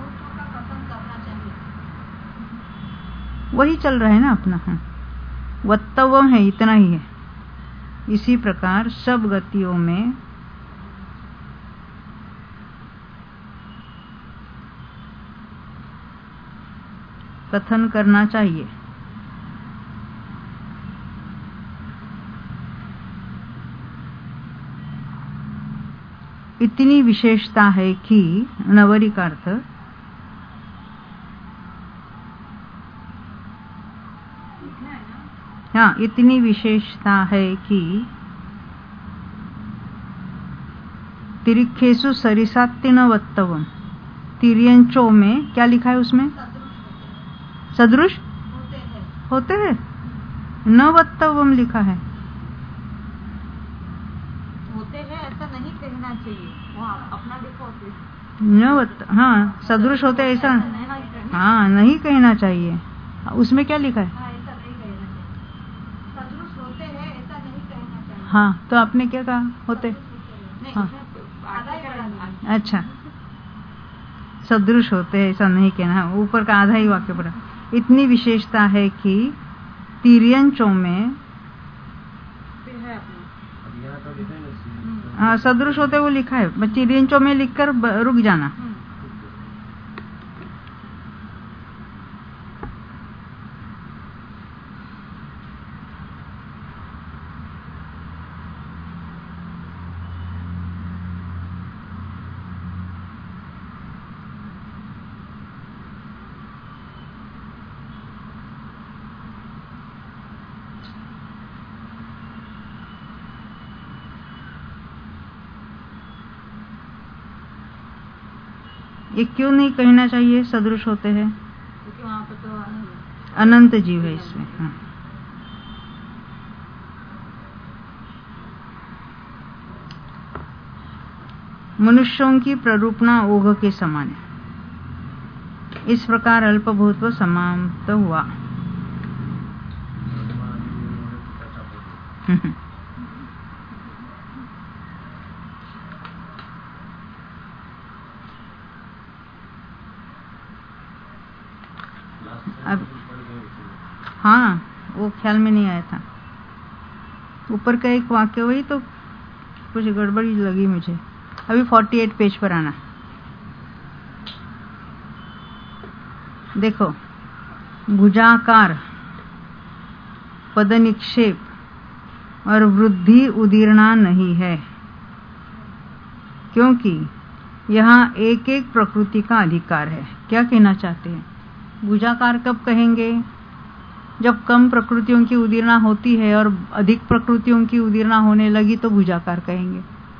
वही चल रहा है ना अपना। हाँ, वत्तव्यम है, इतना ही है। इसी प्रकार सब गतियों में कथन करना चाहिए। इतनी विशेषता है कि नवरी का अर्थ हाँ, इतनी विशेषता है कि तिरिखेसु सरिसा तीर्णवत्तव्यम, तिर्यंचों में क्या लिखा है उसमें? सदृश होते हैं। न वत्तव्यम लिखा है। होते हैं ऐसा नहीं कहना चाहिए, वो अपना देखो। न हाँ, सदृश होते ऐसा हाँ नहीं कहना चाहिए। उसमें क्या लिखा है? हाँ, तो आपने क्या कहा? होते। हाँ, अच्छा, सदृश होते हैं ऐसा नहीं कहना। ऊपर का आधा ही वाक्य पड़ा। इतनी विशेषता है कि तिर्यंचों में हाँ, सदृश होते वो लिखा है, तिर्यंचों में लिखकर रुक जाना। ये क्यों नहीं कहना चाहिए सदृश होते हैं? क्योंकि वहाँ पे तो अनंत जीव है इसमें। हाँ, मनुष्यों की प्ररूपणा ओघ के समान है। इस प्रकार अल्पभूतत्व समाप्त हुआ। अब हाँ, वो ख्याल में नहीं आया था। ऊपर का एक वाक्य, वही तो कुछ गड़बड़ी लगी मुझे। अभी 48 पेज पर आना। देखो, भुजाकार पदनिक्षेप और वृद्धि उदीर्णा नहीं है, क्योंकि यहाँ एक एक प्रकृति का अधिकार है। क्या कहना चाहते हैं? भुजाकार कब कहेंगे? जब कम प्रकृतियों की उदीर्णा होती है और अधिक प्रकृतियों की उदीर्णा होने लगी तो भुजाकार कहेंगे।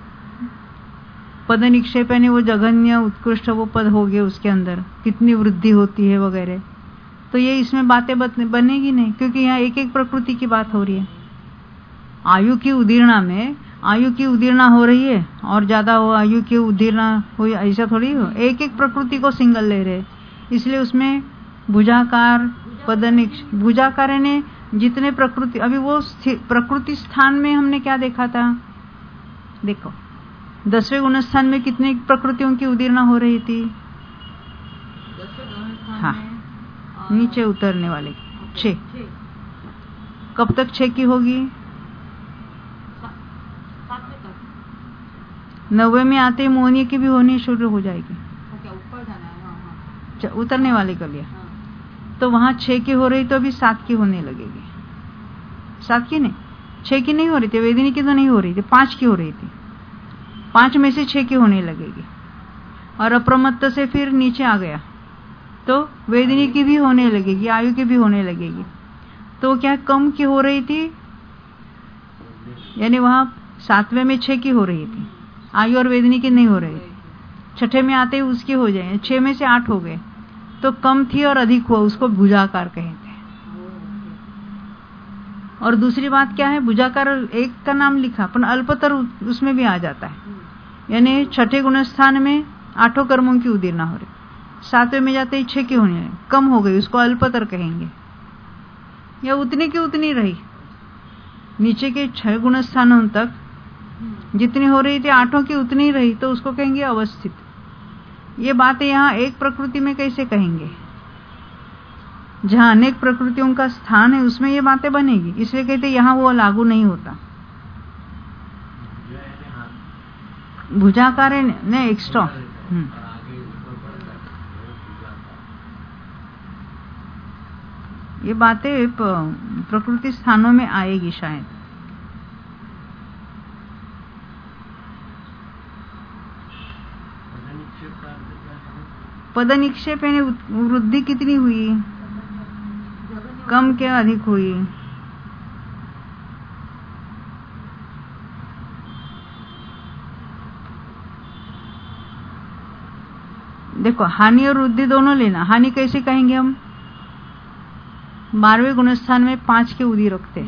पद निक्षेप यानी वो जघन्य उत्कृष्ट वो पद हो गए, उसके अंदर कितनी वृद्धि होती है वगैरह, तो ये इसमें बातें बनेगी नहीं, क्योंकि यहाँ एक एक प्रकृति की बात हो रही है। आयु की उदीर्णा में आयु की उदीर्णा हो रही है और ज्यादा हो आयु की उदीर्णा हो, ऐसा थोड़ी हो। एक एक प्रकृति को सिंगल ले रहे, इसलिए उसमें भुजाकार पदनिक्षेप। भुजाकार ने जितने प्रकृति, अभी वो प्रकृति स्थान में हमने क्या देखा था? देखो 10वें गुणस्थान में कितने प्रकृतियों की उदीर्णा हो रही थी? 10वें गुणस्थान हाँ, में नीचे उतरने वाले 6। कब तक 6 की होगी? 7वें तक। 9वें में आते ही मोहनी की भी होनी शुरू हो जाएगी। ओके, ऊपर जाना है। हाँ। उतरने वाले को लिया हाँ। तो वहां 6 की हो रही तो अभी 7 की होने लगेगी। 7 की नहीं, 6 की नहीं हो रही थी, वेदिनी की तो नहीं हो रही थी, 5 की हो रही थी। 5 में से 6 की होने लगेगी और अप्रमत्त से फिर नीचे आ गया तो वेदिनी की भी होने लगेगी, आयु की भी होने लगेगी। तो क्या कम की हो रही थी? यानी वहां 7वें में 6 की हो रही थी, आयु और वेदिनी की नहीं हो रही। 6ठे में आते ही उसकी हो जाए, 6 में से 8 हो गए तो कम थी और अधिक हुआ, उसको भुजाकार कहते हैं। और दूसरी बात क्या है? भुजाकार एक का नाम लिखा पर अल्पतर उसमें भी आ जाता है, यानी 6ठे गुणस्थान में 8 कर्मों की उदीर्णा हो रही, 7वें में जाते ही 6 की होने लगी, कम हो गई, उसको अल्पतर कहेंगे। या उतनी की उतनी रही, नीचे के 6 गुणस्थानों तक जितनी हो रही थी 8 की उतनी रही तो उसको कहेंगे अवस्थित। ये बातें यहाँ एक प्रकृति में कैसे कहेंगे? जहाँ अनेक प्रकृतियों का स्थान है उसमें ये बातें बनेगी, इसलिए कहते यहाँ वो लागू नहीं होता। भुजाकार ने एक्स्ट्रा ये बातें प्रकृति स्थानों में आएगी शायद। पद निक्षेप यानी वृद्धि कितनी हुई? कम क्या अधिक हुई? देखो हानि और वृद्धि दोनों लेना। हानि कैसे कहेंगे हम? 12वें गुणस्थान में 5 के उदी रखते,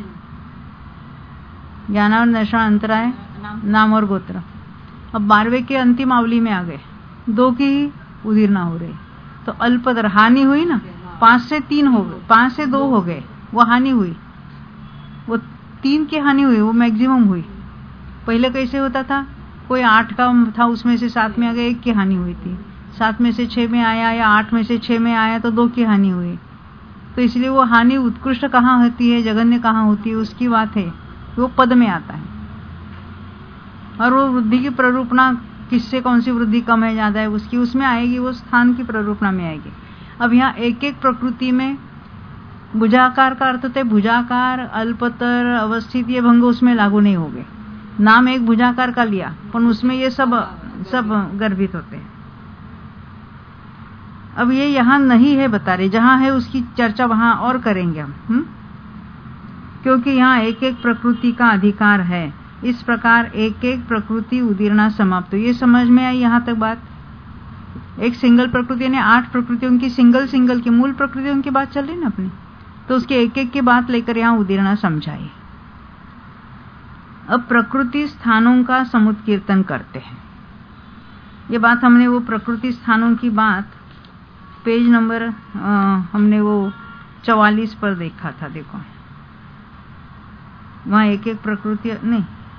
ज्ञान और नशा अंतराय नाम और गोत्र। अब 12वें के अंतिम आवली में आ गए, 2 की ही उदीर्णा हो रही तो अल्पतर हानि हुई ना। 5 से 3 हो गए, 5 से 2 हो गए, वो हानि हुई, वो 3 की हानि हुई, वो मैक्सिमम हुई। पहले कैसे होता था? कोई 8 का था, उसमें से 7 में आ गया, 1 की हानि हुई थी। 7 में से 6 में आया या 8 में से 6 में आया तो 2 की हानि हुई। तो इसलिए वो हानि उत्कृष्ट कहाँ होती है, जघन्य कहाँ होती है, उसकी बात है, वो पद में आता है। और वो वृद्धि की प्ररूपणा किससे, कौन सी वृद्धि कम है ज्यादा है उसकी, उसमें आएगी, वो स्थान की प्ररूपणा में आएगी। अब यहाँ एक एक प्रकृति में भुजाकार का अर्थ होता है भुजाकार, अल्पतर, अवस्थित, ये भंग उसमें लागू नहीं हो गए। नाम एक भुजाकार का लिया पर उसमें ये सब गर्भित होते हैं। अब ये यहाँ नहीं है बता रहे, जहां है उसकी चर्चा वहां और करेंगे हम, क्योंकि यहाँ एक एक प्रकृति का अधिकार है। इस प्रकार एक एक प्रकृति उदीर्णा समाप्त। ये समझ में आई यहाँ तक बात? एक सिंगल प्रकृति ने 8 प्रकृतियों की सिंगल की मूल प्रकृतियों की बात चल रही ना अपनी, तो उसके एक एक की बात लेकर यहाँ उदीर्णा समझाई। अब प्रकृति स्थानों का समुत्कीर्तन करते हैं। ये बात हमने वो प्रकृति स्थानों की बात पेज नंबर हमने वो 44 पर देखा था। देखो वहां एक एक प्रकृति नहीं,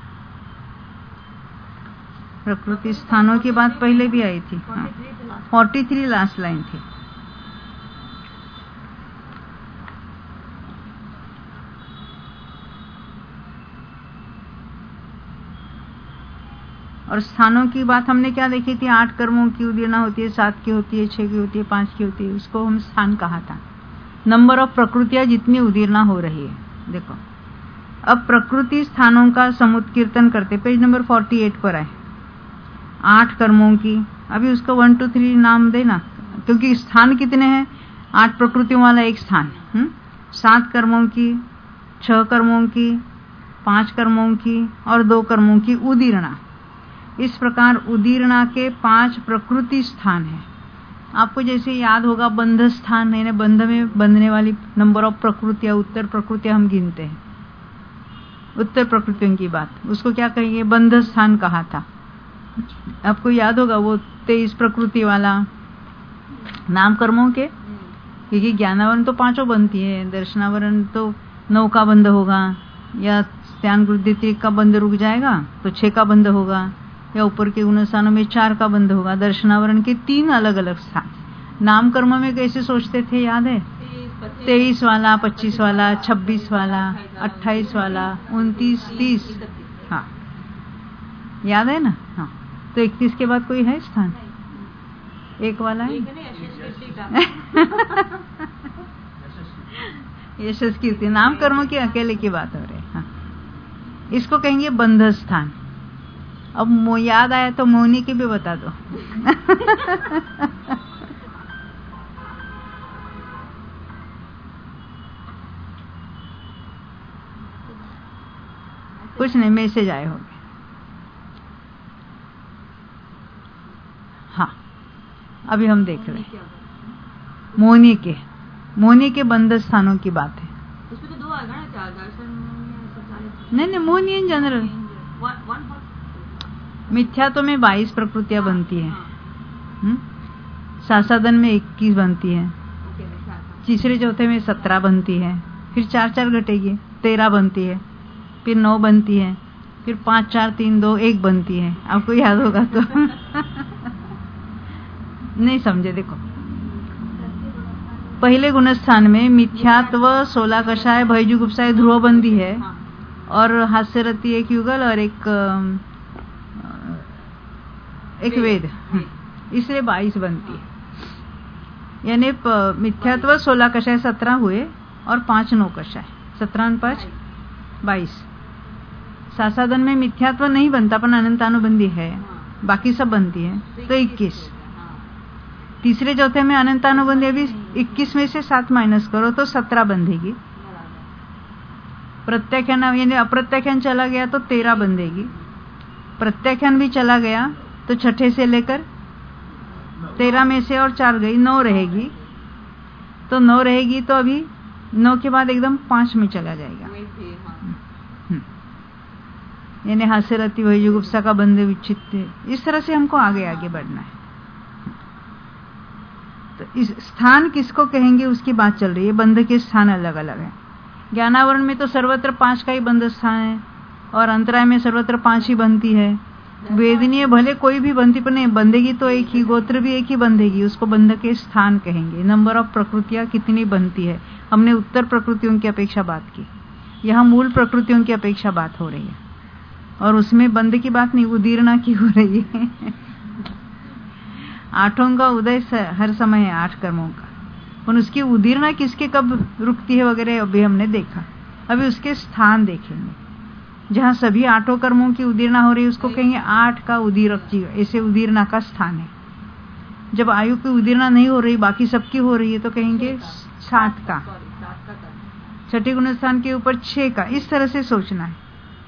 प्रकृति स्थानों की बात पहले भी आई थी। 43 लास्ट लाइन थी। और स्थानों की बात हमने क्या देखी थी? 8 कर्मों की उदीर्णा होती है, 7 की होती है, 6 की होती है, 5 की होती है, उसको हम स्थान कहा था। नंबर ऑफ प्रकृतियां जितनी उदीर्णा हो रही है। देखो अब प्रकृति स्थानों का समुत्कीर्तन करते, पेज नंबर 48 पर आए। 8 कर्मों की अभी उसको 1 2 3 नाम देना, क्योंकि स्थान कितने हैं? 8 प्रकृतियों वाला एक स्थान, 7 कर्मों की, 6 कर्मों की, 5 कर्मों की और 2 कर्मों की उदीर्णा। इस प्रकार उदीर्णा के 5 प्रकृति स्थान है। आपको जैसे याद होगा बंध स्थान, यानी बंध में बंधने वाली नंबर ऑफ प्रकृतियां, उत्तर प्रकृतियां हम गिनते हैं, उत्तर प्रकृतियों की बात, उसको क्या कहेंगे? बंध स्थान कहा था। आपको याद होगा वो 23 प्रकृति वाला नाम कर्मों के, क्योंकि ज्ञानावरण तो 5 बनती है, दर्शनावरण तो 9 का बंध होगा, या ध्यान वृद्धि का बंध रुक जाएगा तो 6 का बंध होगा, या ऊपर के 19 स्थानों में 4 का बंध होगा। दर्शनावरण के 3 अलग अलग स्थान। नाम कर्म में कैसे सोचते थे, याद है? 23 वाला, 25 वाला, 26 वाला, 28 वाला, 29, 30। हाँ, याद है ना? हाँ, तो 31 के बाद कोई है स्थान? एक वाला है यशस कीर्ति। नाम कर्म के अकेले की बात हो रही है। हाँ, इसको कहेंगे बंध स्थान। अब याद आया तो मोहिनी की भी बता दो। कुछ नहीं, मैसेज आए होंगे। हाँ, अभी हम देख रहे हैं मोहिनी के बंध स्थानों की बात है। उसमें तो 2 आएगा ना, 4 दर्शन। नहीं, मोहिनी इन जनरल मिथ्यात्व में 22 प्रकृतियां बनती हैं, सासादन में 21 बनती है, तीसरे चौथे में 17 बनती है, फिर 4 घटेगी 13 बनती है, फिर 9 बनती है, फिर 5 4 3 2 1 बनती है। आपको याद होगा तो नहीं समझे? देखो, पहले गुणस्थान में मिथ्यात्व, 16 कषाय, भयजुगुप्साय, ध्रुव बंदी है, और हास्यरति एक युगल और एक वेद, इसलिए 22 बनती है। यानी मिथ्यात्व 16 कषाय 17 हुए और 5 9 कषाय, 17 और 5 22। सासादन में मिथ्यात्व नहीं बनता, पर अनंतानुबंधी है, बाकी सब बनती है, तो 21। तीसरे चौथे में अनंतानुबंधी, अभी 21 में से 7 माइनस करो तो 17 बंधेगी। प्रत्याख्यान यानी अप्रत्याख्यान चला गया तो 13 बंधेगी। प्रत्याख्यान भी चला गया तो छठे से लेकर 13 में से और 4 गई, 9 रहेगी। तो 9 रहेगी तो अभी 9 के बाद एकदम 5 में चला जाएगा। यानी हास्यरति, भयजुगुप्सा का बंध विच्छिन्न। इस तरह से हमको आगे आगे बढ़ना है। तो इस स्थान किसको कहेंगे उसकी बात चल रही है। बंध के स्थान अलग अलग है। ज्ञानावरण में तो सर्वत्र 5 का ही बंध स्थान है, और अंतराय में सर्वत्र 5 ही बनती है। वेदनीय भले कोई भी बनती, पर नहीं बंधेगी तो एक ही, गोत्र भी एक ही बंधेगी, उसको बंध के स्थान कहेंगे। नंबर ऑफ प्रकृतियां कितनी बनती है, हमने उत्तर प्रकृतियों की अपेक्षा बात की, यहाँ मूल प्रकृतियों की अपेक्षा बात हो रही है, और उसमें बंध की बात नहीं, उदीर्णा की हो रही है। 8 का उदय हर समय है, 8 कर्मों का, और उसकी उदीर्णा किसके कब रुकती है वगैरह अभी हमने देखा। अभी उसके स्थान देखेंगे। जहाँ सभी 8 कर्मों की उदीर्णा हो रही है उसको कहेंगे 8 का उदीरक जीव, ऐसे उदीर्णा का स्थान है। जब आयु की उदीर्णा नहीं हो रही, बाकी सबकी हो रही है, तो कहेंगे 7 का, छठी गुण स्थान के ऊपर 6 का। इस तरह से सोचना है।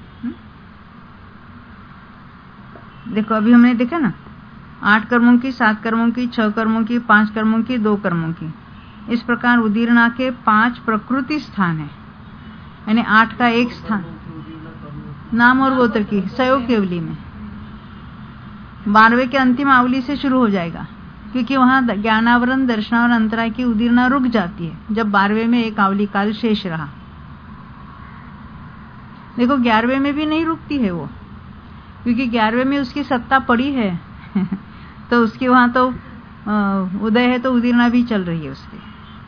देखो अभी हमने देखा ना, 8 कर्मों की, 7 कर्मों की, 6 कर्मों की, 5 कर्मों की, 2 कर्मों की। इस प्रकार उदीर्णा के 5 प्रकृति स्थान है, यानी 8 का एक स्थान नाम और गोत्र की सहयोग केवली में 12वें के अंतिम आवली से शुरू हो जाएगा, क्योंकि वहां ज्ञानावरण, दर्शनावरण, अंतराय की उदीर्णा रुक जाती है जब 12वें में एक आवली काल शेष रहा। देखो 11वें में भी नहीं रुकती है वो, क्योंकि 11वें में उसकी सत्ता पड़ी है तो उसकी वहां तो उदय है, तो उदीर्णा भी चल रही है उसकी।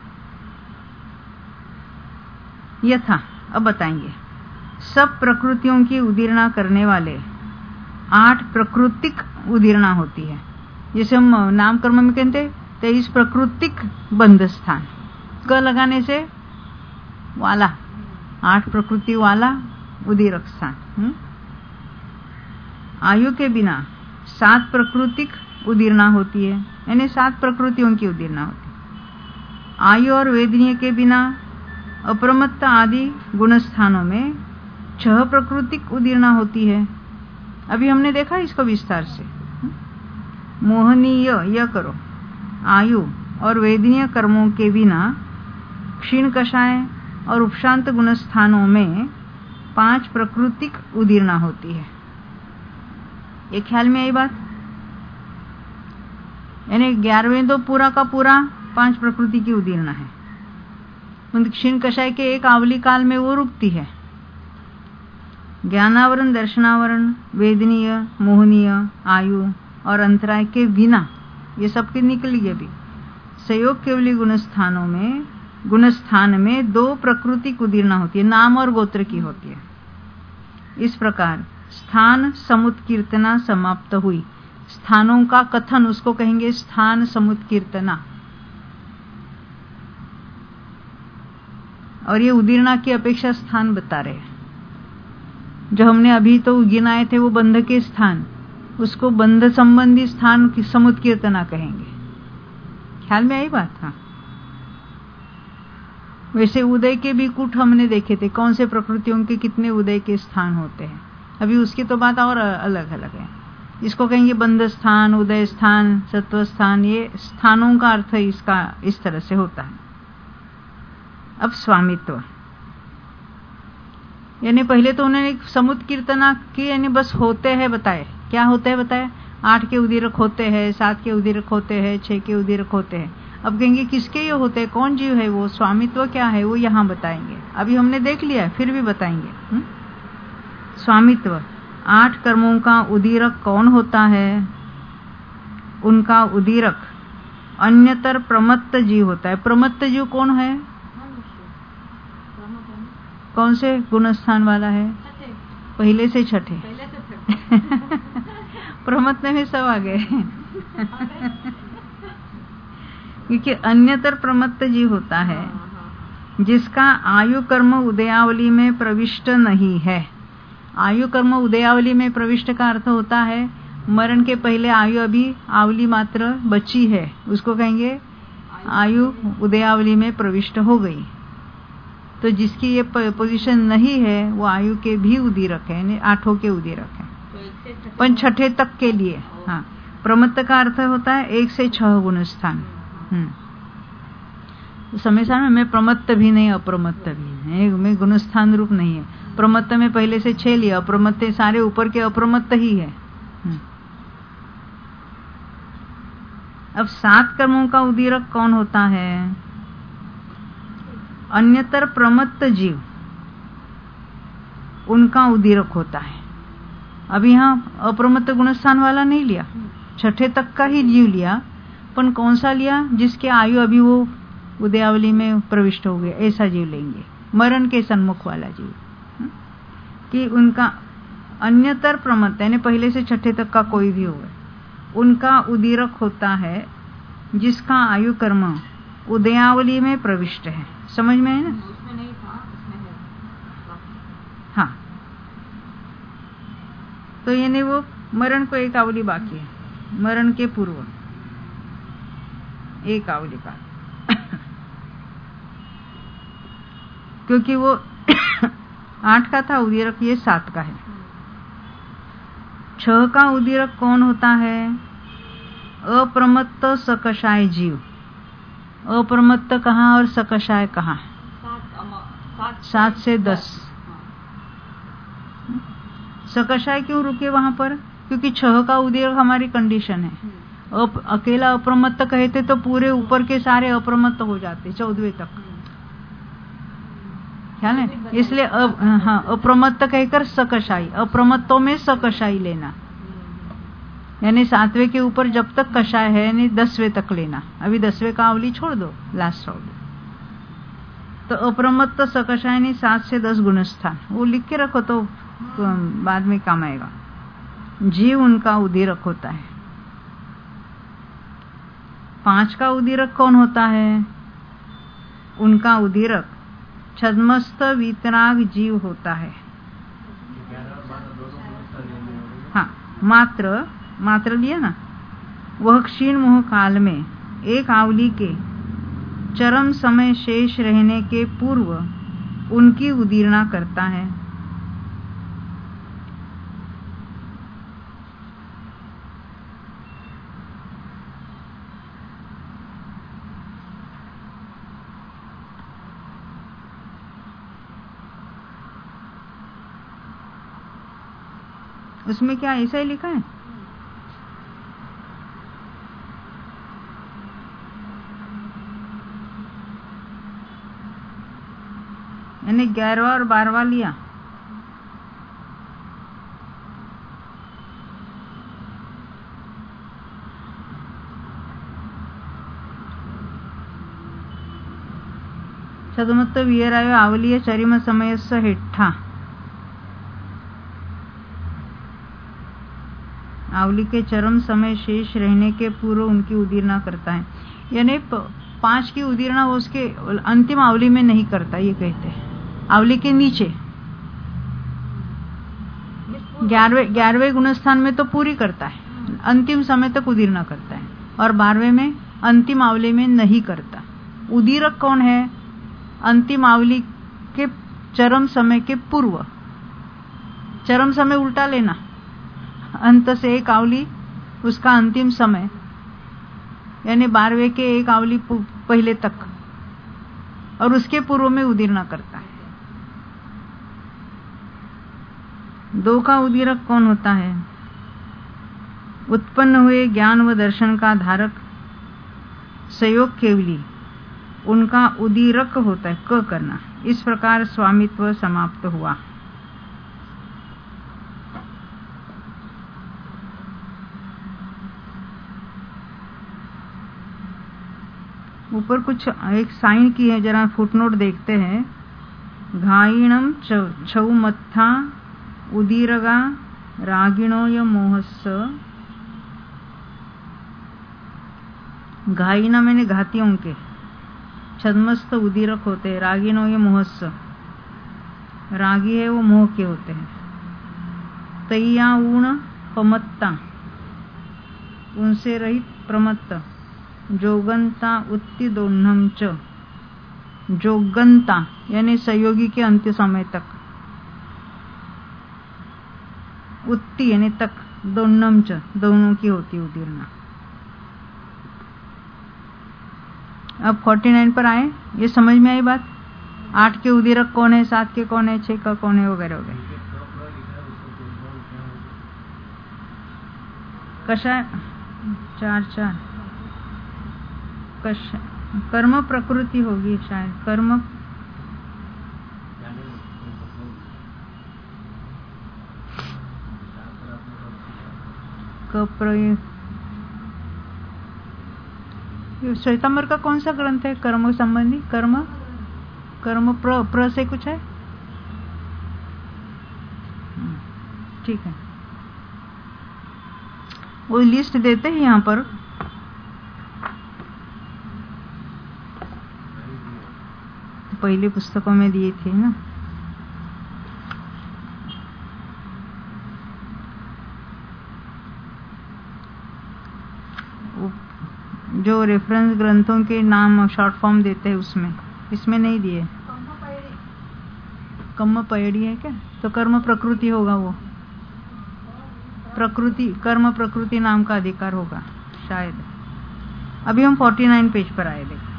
यथा अब बताएंगे, सब प्रकृतियों की उदीर्णा करने वाले 8 प्रकृतिक उदीर्णा होती है। जैसे हम नाम कर्म में कहते 23 प्रकृतिक बंध स्थान, क लगाने से वाला, 8 प्रकृति वाला उदीरक स्थान। आयु के बिना 7 प्रकृतिक उदीर्णा होती है, यानी 7 प्रकृतियों की उदीर्णा होती है। आयु और वेदनीय के बिना अप्रमत्त आदि गुणस्थानों में 6 प्राकृतिक उदीर्णा होती है। अभी हमने देखा इसको विस्तार से। मोहनीय यह करो, आयु और वेदनीय कर्मों के बिना क्षीण कषाय और उपशांत गुणस्थानों में 5 प्राकृतिक उदीर्णा होती है। ये ख्याल में आई बात? यानी 11वें तो पूरा का पूरा 5 प्रकृति की उदीर्णा है। क्षीण कषाय के एक आवली काल में वो रुकती है। ज्ञानावरण, दर्शनावरण, वेदनीय, मोहनीय, आयु और अंतराय के बिना ये सबके निकली अभी संयोग केवली गुणस्थान में 2 प्राकृतिक उदीर्णा होती है, नाम और गोत्र की होती है। इस प्रकार स्थान समुत्कीर्तना समाप्त हुई। स्थानों का कथन उसको कहेंगे स्थान समुत्कीर्तना। और ये उदीर्णा की अपेक्षा स्थान बता रहे हैं। जो हमने अभी तो गिनाए थे वो बंध के स्थान, उसको बंध संबंधी स्थान की समुत्कीर्तना कहेंगे। ख्याल में आई बात? हाँ। वैसे उदय के भी कूट हमने देखे थे, कौन से प्रकृतियों के कितने उदय के स्थान होते हैं। अभी उसकी तो बात और अलग अलग है। इसको कहेंगे बंध स्थान, उदय स्थान, सत्व स्थान। ये स्थानों का अर्थ इसका इस तरह से होता है। अब स्वामित्व, यानी पहले तो उन्होंने समुत्कीर्तना की, यानी बस होते हैं बताए। क्या होते हैं बताए? 8 के उदीरक होते हैं, 7 के उदीरक होते हैं, 6 के उदीरक होते हैं। अब कहेंगे किसके ये होते हैं, कौन जीव है वो, स्वामित्व क्या है वो यहाँ बताएंगे। अभी हमने देख लिया फिर भी बताएंगे। स्वामित्व, 8 कर्मों का उदीरक कौन होता है? उनका उदीरक अन्यतर प्रमत्त जीव होता है। प्रमत्त जीव कौन है? कौन से गुणस्थान वाला है? पहले से छठे। प्रमत्त में सब आ गए। क्योंकि अन्यतर प्रमत्त जीव होता है जिसका आयु कर्म उदयावली में प्रविष्ट नहीं है। आयु कर्म उदयावली में प्रविष्ट का अर्थ होता है मरण के पहले आयु अभी आवली मात्र बची है, उसको कहेंगे आयु उदयावली में प्रविष्ट हो गई। तो जिसकी ये पोजीशन नहीं है वो आयु के भी उदीरक है, यानी 8 के उदीरक है, पर 6 तक के लिए। हाँ, प्रमत्त का अर्थ होता है 1 से 6 गुणस्थान। समय समय में प्रमत्त भी नहीं अप्रमत्त भी नहीं, में गुणस्थान रूप नहीं है। प्रमत्त में पहले से 6 लिया, अप्रमत्त सारे ऊपर के अप्रमत्त ही है। अब 7 कर्मों का उदीरक कौन होता है? अन्यतर प्रमत्त जीव, उनका उदीरक होता है। अब यहाँ अप्रमत्त गुणस्थान वाला नहीं लिया, 6 तक का ही जीव लिया, पर कौन सा लिया? जिसके आयु अभी वो उदयावली में प्रविष्ट हो गए, ऐसा जीव लेंगे, मरण के सन्मुख वाला जीव। कि उनका अन्यतर प्रमत्त यानी पहले से 6 तक का कोई भी होगा, उनका उदीरक होता है जिसका आयु कर्म उदयावली में प्रविष्ट है। समझ में है ना? उसमें नहीं था, उसमें है। हाँ, तो यानी वो मरण को एक आवली बाकी है, मरण के पूर्व एक आवली का क्योंकि वो 8 का था उदीरक, ये 7 का है। 6 का उदीरक कौन होता है? अप्रमत्त सकषाय जीव। अप्रमत्त कहाँ और सकषाय कहाँ? 7 से 10। सकषाय क्यों रुके वहां पर? क्योंकि 6 का उदीरक हमारी कंडीशन है। अकेला अप्रमत्त कहते तो पूरे ऊपर के सारे अप्रमत्त हो जाते 14वें तक, ख्याल है? इसलिए अप्रमत्त कहकर सकषाई, अप्रमत्तों में सकषाई लेना, यानी 7वें के ऊपर जब तक कषाय है यानी 10वें तक लेना। अभी 10वें का आवली छोड़ दो, लास्ट आवली। तो अप्रमत्त सकषाय यानी 7 से 10 गुणस्थान, वो लिख के रखो तो बाद में काम आएगा। जीव उनका उदीरक होता है। 5 का उदीरक कौन होता है? उनका उदीरक छद्मस्थ वीतराग जीव होता है। हाँ, मात्र लिया ना, वह क्षीण मोह काल में एक आवली के चरम समय शेष रहने के पूर्व उनकी उदीर्णा करता है। उसमें क्या ऐसा ही लिखा है? यानी 11वां और 12वां लिया। चतुमत्त वीराय आवलीय चरिम समयस्स हेठा। आवली के चरम समय शेष रहने के पूर्व उनकी उदीर्णा करता है। यानी 5 की उदीर्णा उसके अंतिम आवली में नहीं करता, ये कहते हैं। आवली के नीचे 11वें गुणस्थान में तो पूरी करता है, अंतिम समय तक उदीर्णा करता है, और 12वें में अंतिम आवली में नहीं करता। उदीरक कौन है? अंतिम आवली के चरम समय के पूर्व। चरम समय उल्टा लेना, अंत से एक आवली उसका अंतिम समय, यानी 12वें के एक आवली पहले तक, और उसके पूर्व में उदीर्णा करता है। 2 का उदीरक कौन होता है? उत्पन्न हुए ज्ञान व दर्शन का धारक संयोग केवली, उनका उदीरक होता है क करना। इस प्रकार स्वामित्व समाप्त हुआ। ऊपर कुछ एक साइन की है, जरा फुटनोट देखते हैं। घायिणम छौमत्था उदीरगा रागिणो य मोहस्स। घायिना मैंने घातियों के, छद्मस्त उदीरक होते हैं। रागिणो य मोहस्स, रागी है वो मोह के होते हैं। तैया ऊण पमत्ता, उनसे रहित प्रमत्त। जोगंता उत्ति दोन्नम च, जोगंता यानी सहयोगी के अंत्य समय तक, उत्ति यानी तक, दोन्नम च दोनों की होती उदीर्णा। अब 49 पर आए। ये समझ में आई बात? 8 के उदीरक कौन है, 7 के कौन है, 6 का कौन है, वगैरह वगैरह। कशा 4 कर्म प्रकृति होगी शायद। कर्म श्वेतांबर का कौन सा ग्रंथ है कर्म संबंधी? कर्म प्र से कुछ है? ठीक है, वो लिस्ट देते हैं यहाँ पर। पहले पुस्तकों में दिए थे ना। जो रेफरेंस ग्रंथों के नाम शॉर्ट फॉर्म देते हैं उसमें, इसमें नहीं दिए। कर्म पयड़ी है क्या? तो कर्म प्रकृति होगा वो। प्रकृति, कर्म प्रकृति नाम का अधिकार होगा शायद। अभी हम 49 पेज पर आए। देखो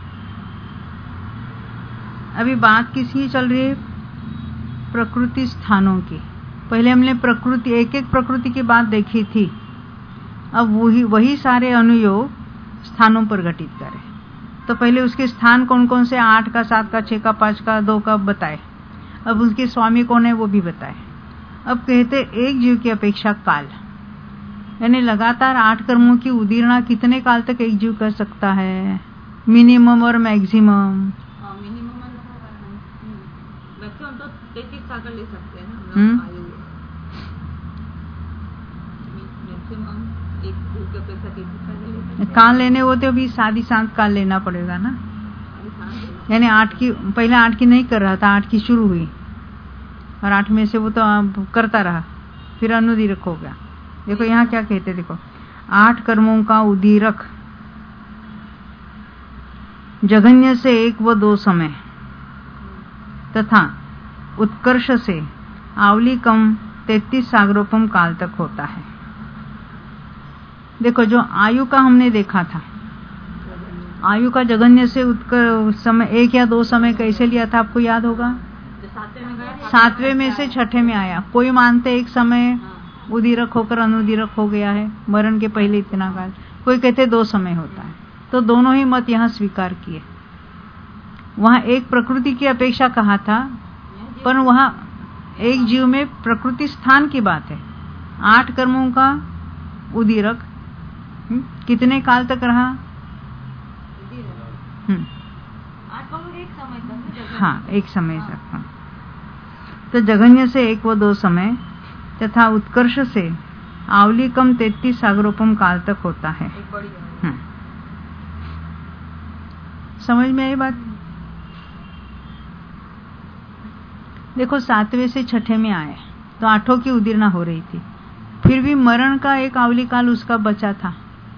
अभी बात किसकी चल रही है? प्रकृति स्थानों की। पहले हमने प्रकृति, एक एक प्रकृति की बात देखी थी। अब वही सारे अनुयोग स्थानों पर घटित करें। तो पहले उसके स्थान कौन कौन से? 8 का, 7 का, 6 का, 5 का, 2 का बताए। अब उसके स्वामी कौन है वो भी बताए। अब कहते एक जीव की अपेक्षा काल, यानी लगातार 8 कर्मों की उदीर्णा कितने काल तक एक जीव कर सकता है? मिनिमम और मैक्सिमम। एक सागर ले सकते हैं ना। काल लेने होते अभी साथ ही साथ काल लेना पड़ेगा ना। यानी 8 की, पहले 8 की नहीं कर रहा था, 8 की शुरू हुई और 8 में से वो तो करता रहा, फिर अनुदीरक हो गया। देखो यहाँ क्या कहते, देखो 8 कर्मों का उदीरक जघन्य से 1 व 2 समय तथा उत्कर्ष से आवलिकम 33 सागरोपम काल तक होता है। देखो, जो आयु का हमने देखा था, आयु का जघन्य से उत्कर्ष समय 1 या 2 समय कैसे लिया था, आपको याद होगा? 7वें में से 6ठे में आया। कोई मानते 1 समय उदीरक होकर अनुदीरक हो गया है मरण के पहले इतना काल, कोई कहते 2 समय होता है। तो दोनों ही मत यहाँ स्वीकार किए। वहां एक प्रकृति की अपेक्षा कहा था, पर वहां एक जीव में प्रकृति स्थान की बात है। 8 कर्मों का उदीरक कितने काल तक रहा? 8 कर्म एक समय तक। हाँ, 1 समय तक। तो जघन्य से 1 व 2 समय तथा उत्कर्ष से आवलिकम 33 सागरोपम काल तक होता है। समझ में आई बात? देखो, 7वें से 6ठे में आए तो 8 की उदीर्णा हो रही थी, फिर भी मरण का एक आवली काल उसका बचा था,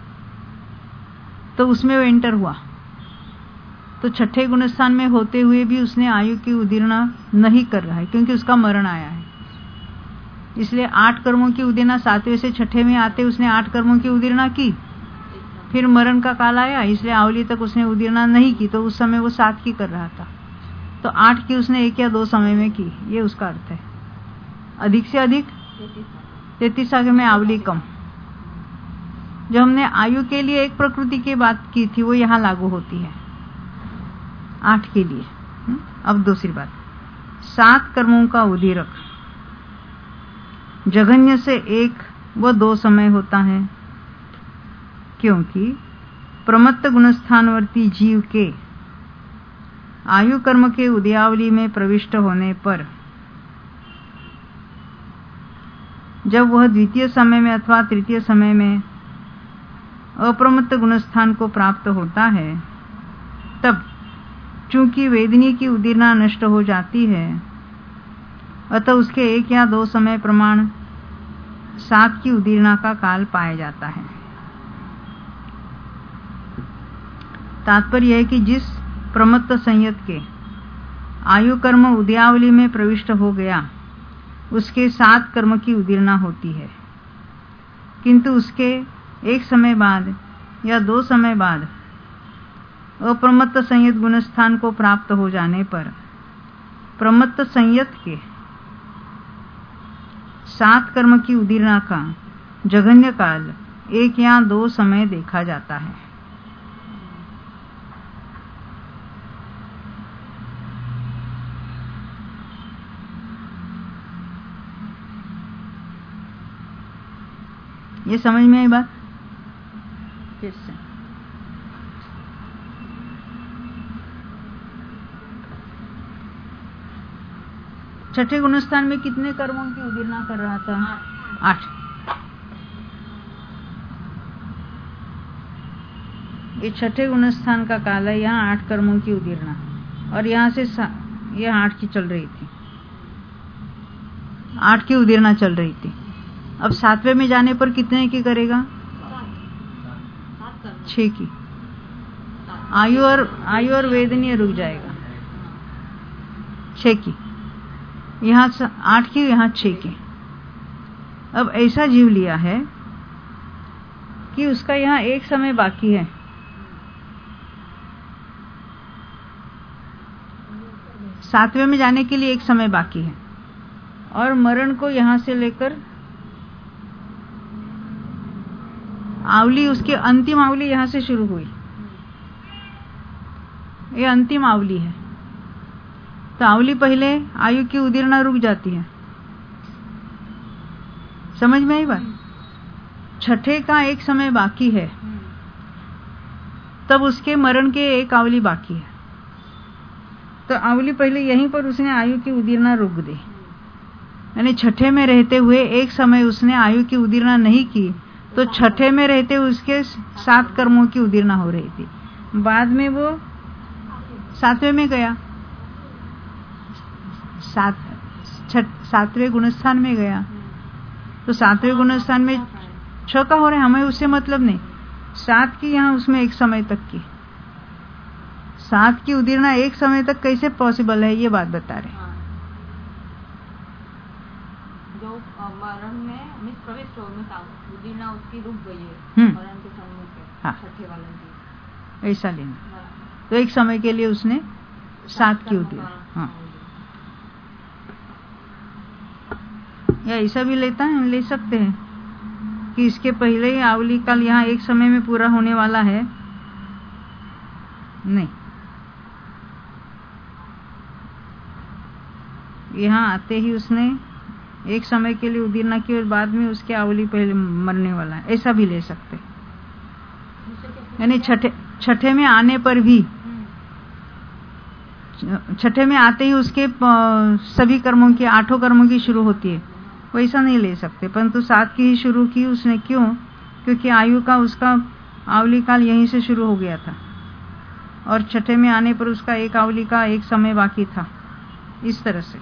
तो उसमें वो एंटर हुआ। तो 6ठे गुणस्थान में होते हुए भी उसने आयु की उदीर्णा नहीं कर रहा है, क्योंकि उसका मरण आया है। इसलिए 8 कर्मों की उदीर्णा 7वें से 6ठे में आते उसने 8 कर्मों की उदीर्णा की, फिर मरण का काल आया, इसलिए आवली तक उसने उदीर्णा नहीं की, तो उस समय वो 7 की कर रहा था। तो 8 की उसने 1 या 2 समय में की, ये उसका अर्थ है। अधिक से अधिक 33 सागर में आवली कम। जो हमने आयु के लिए एक प्रकृति की बात की थी, वो यहाँ लागू होती है 8 के लिए। अब दूसरी बात, 7 कर्मों का उदीरक जघन्य से 1 व 2 समय होता है, क्योंकि प्रमत्त गुणस्थानवर्ती जीव के आयु कर्म के उदयावली में प्रविष्ट होने पर जब वह द्वितीय समय में अथवा तृतीय समय में अप्रमत्त गुणस्थान को प्राप्त होता है, तब चूंकि वेदनी की उदीर्णा नष्ट हो जाती है, अतः उसके 1 या 2 समय प्रमाण 7 की उदीर्णा का काल पाया जाता है। तात्पर्य यह है कि जिस प्रमत्त संयत के आयु कर्म उदयावली में प्रविष्ट हो गया, उसके 7 कर्म की उदीर्णा होती है, किंतु उसके 1 समय बाद या 2 समय बाद अप्रमत्त संयत गुणस्थान को प्राप्त हो जाने पर प्रमत्त संयत के 7 कर्म की उदीर्णा का जघन्य काल 1 या 2 समय देखा जाता है। ये समझ में आई बात? किससे? छठे गुणस्थान में कितने कर्मों की उदीर्णा कर रहा था? 8। ये छठे गुणस्थान का काल है, यहाँ 8 कर्मों की उदीर्णा, और यहाँ से यह 8 की चल रही थी, 8 की उदीर्णा चल रही थी। अब 7वें में जाने पर कितने की करेगा? 6 की। आयु और वेदनीय रुक जाएगा, 6 की। यहाँ 8 की, यहाँ 6 की। अब ऐसा जीव लिया है कि उसका यहाँ 1 समय बाकी है, सातवें में जाने के लिए 1 समय बाकी है, और मरण को यहाँ से लेकर आवली, उसकी अंतिम आवली यहाँ से शुरू हुई, ये अंतिम आवली है। तो आवली पहले आयु की उदीर्णा रुक जाती है। समझ में आई बात? छठे का 1 समय बाकी है, तब उसके मरण के 1 आवली बाकी है। तो आवली पहले यहीं पर उसने आयु की उदीर्णा रुक दी, यानी छठे में रहते हुए 1 समय उसने आयु की उदीर्णा नहीं की, तो छठे में रहते हुए उसके 7 कर्मों की उदीर्णा हो रही थी। बाद में वो 7वें में गया, 7वें गुणस्थान में गया, तो 7वें गुणस्थान में 6 का हो रहा है, हमें उससे मतलब नहीं। 7 की यहाँ उसमें एक समय तक की, 7 की उदीरना एक समय तक कैसे पॉसिबल है, ये बात बता रहे। हाँ। जो मरण में प्रवेश उदीरना उसकी रुक गई है मरण के सम्मुख है। हाँ। छठे वाले की ऐसा लेना। तो एक समय के लिए उसने 7 की उदीरना। हाँ, या ऐसा भी ले सकते हैं कि इसके पहले ही आवली काल यहाँ एक समय में पूरा होने वाला है। नहीं, यहाँ आते ही उसने एक समय के लिए उदीरना की और बाद में उसके आवली पहले मरने वाला है, ऐसा भी ले सकते। यानी छठे में आने पर भी, छठे में आते ही उसके सभी कर्मों की 8 कर्मों की शुरू होती है, वैसा नहीं ले सकते। परंतु 7 की ही शुरू की उसने। क्यों? क्योंकि आयु का उसका आवली काल यहीं से शुरू हो गया था और छठे में आने पर उसका एक आवली का एक समय बाकी था। इस तरह से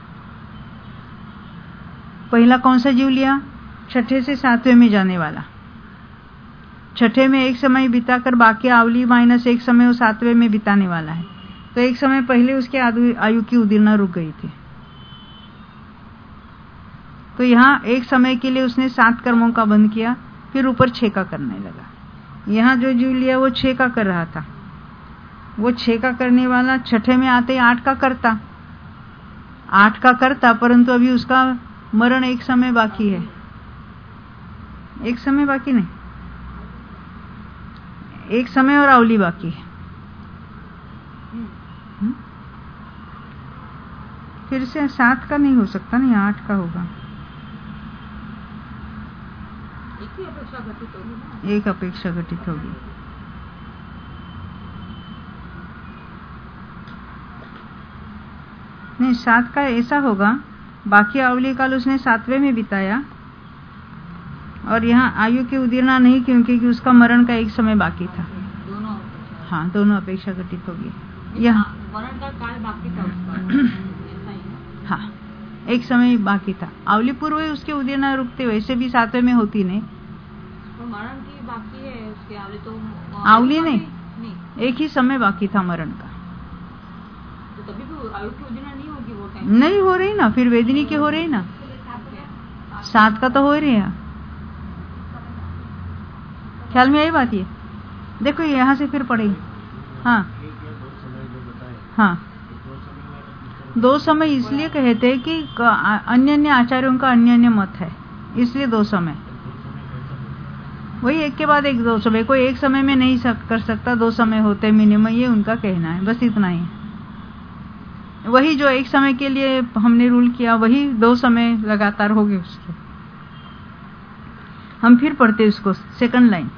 पहला कौन सा जीव लिया? छठे से 7वें में जाने वाला। छठे में एक समय बिताकर बाकी आवली माइनस एक समय वो 7वें में बिताने वाला है। तो एक समय पहले उसके आयु की उदीरना रुक गई थी। तो यहाँ एक समय के लिए उसने 7 कर्मों का बंद किया, फिर ऊपर 6 का करने लगा। यहाँ जो जीव लिया वो 6 का कर रहा था, वो 6 का करने वाला छठे में आते ही 8 का करता, 8 का करता, परंतु अभी उसका मरण एक समय बाकी है। एक समय बाकी नहीं, एक समय और आवली बाकी है। फिर से 7 का नहीं हो सकता ना, 8 का होगा। एक अपेक्षा घटित होगी। नहीं, 7 का ऐसा होगा, बाकी आवली काल उसने 7वें में बिताया और यहाँ आयु की उदीरना नहीं, क्योंकि उसका मरण का एक समय बाकी था। हाँ, दोनों अपेक्षा घटित होगी। यहाँ मरण का काल बाकी था उसका। हाँ, एक समय बाकी था। आवली पूर्व ही उसके उदीरना रुकते, वैसे भी 7वें में होती नहीं। मरण की बाकी है उसकी आवली, तो आवली नहीं, एक ही समय बाकी था मरण का। तो तभी भी आयु की उदीरना नहीं होगी वो टाइम? नहीं हो रही ना, फिर वेदिनी की हो रही ना। 7 का तो हो रही है। ख्याल में आई बात? ये देखो, यहाँ से फिर पढ़ेगी। हाँ हाँ, 2 समय इसलिए कहते हैं कि अन्य अन्य आचार्यों का अन्य अन्य मत है, इसलिए 2 समय। वही एक के बाद एक 2 समय, कोई एक समय में नहीं कर सकता, 2 समय होते मिनिमम, ये उनका कहना है। बस इतना ही। वही जो एक समय के लिए हमने रूल किया, वही 2 समय लगातार हो गए उसके। हम फिर पढ़ते उसको, सेकंड लाइन।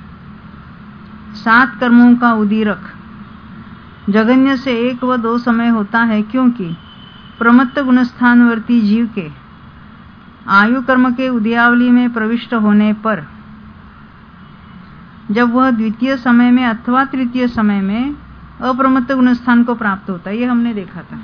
7 कर्मों का उदीरक जगन्य से 1 व 2 समय होता है, क्योंकि प्रमत्त गुणस्थानवर्ती जीव के आयु कर्म के उदयावली में प्रविष्ट होने पर जब वह द्वितीय समय में अथवा तृतीय समय में अप्रमत्त गुणस्थान को प्राप्त होता है, ये हमने देखा था।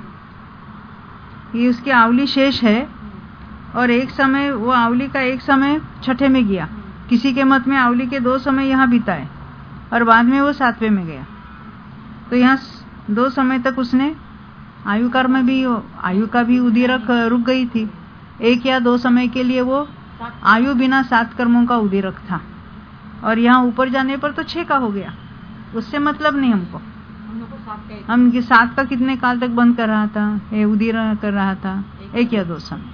ये उसकी आवली शेष है और एक समय, वो आवली का एक समय छठे में गया। किसी के मत में आवली के 2 समय यहाँ बिताए और बाद में वो 7वें में गया। तो यहाँ 2 समय तक उसने आयु कर्म भी, आयु का भी उदीरक रुक गई थी। 1 या 2 समय के लिए वो आयु बिना 7 कर्मों का उदीरक था और यहाँ ऊपर जाने पर तो 6 का हो गया। उससे मतलब नहीं हमको। हम 7 का कितने काल तक बंद कर रहा था, ये उदीरक कर रहा था, 1 या 2 समय।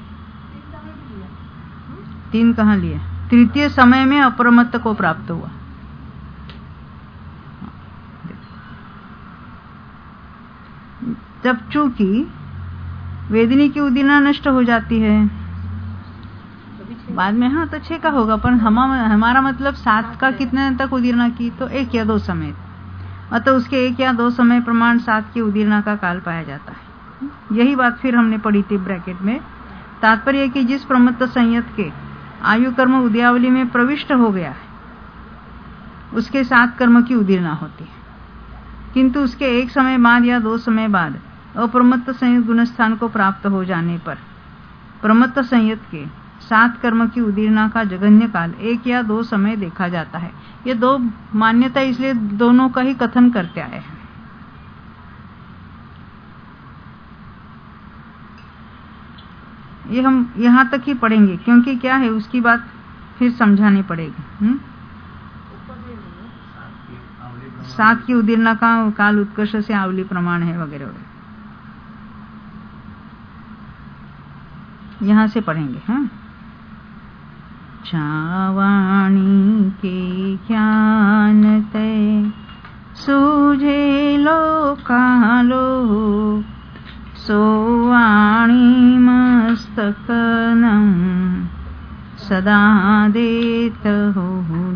3 कहाँ लिए? तृतीय समय में अप्रमत्त को प्राप्त हुआ। जब चूंकि वेदिनी की उदीरना नष्ट हो जाती है बाद में, हाँ, तो 6 का होगा। पर हमारा मतलब 7 का कितने तक उदीरना की? तो 1 या 2 समय। अतः उसके 1 या 2 समय प्रमाण 7 की उदीरना का काल पाया जाता है। यही बात फिर हमने पढ़ी थी ब्रैकेट में। तात्पर्य कि जिस प्रमत्त संयत के आयु कर्म उदयावली में प्रविष्ट हो गया है उसके 7 कर्म की उदीरना होती है, किंतु उसके 1 समय बाद या 2 समय बाद अप्रमत्त संयत गुणस्थान को प्राप्त हो जाने पर प्रमत्त संयत के 7 कर्म की उदीर्णा का जघन्य काल 1 या 2 समय देखा जाता है। ये 2 मान्यता इसलिए दोनों का ही कथन करते आए हैं। ये हम यहाँ तक ही पढ़ेंगे क्योंकि क्या है उसकी बात फिर समझानी पड़ेगी। 7 की उदीर्णा का काल उत्कर्ष से आवली प्रमाण है वगैरह वगैरह, यहाँ से पढ़ेंगे। हाँ, छावाणी के ज्ञान तय सूझे लोकालो सोवाणी मस्तकनम सदा देत हो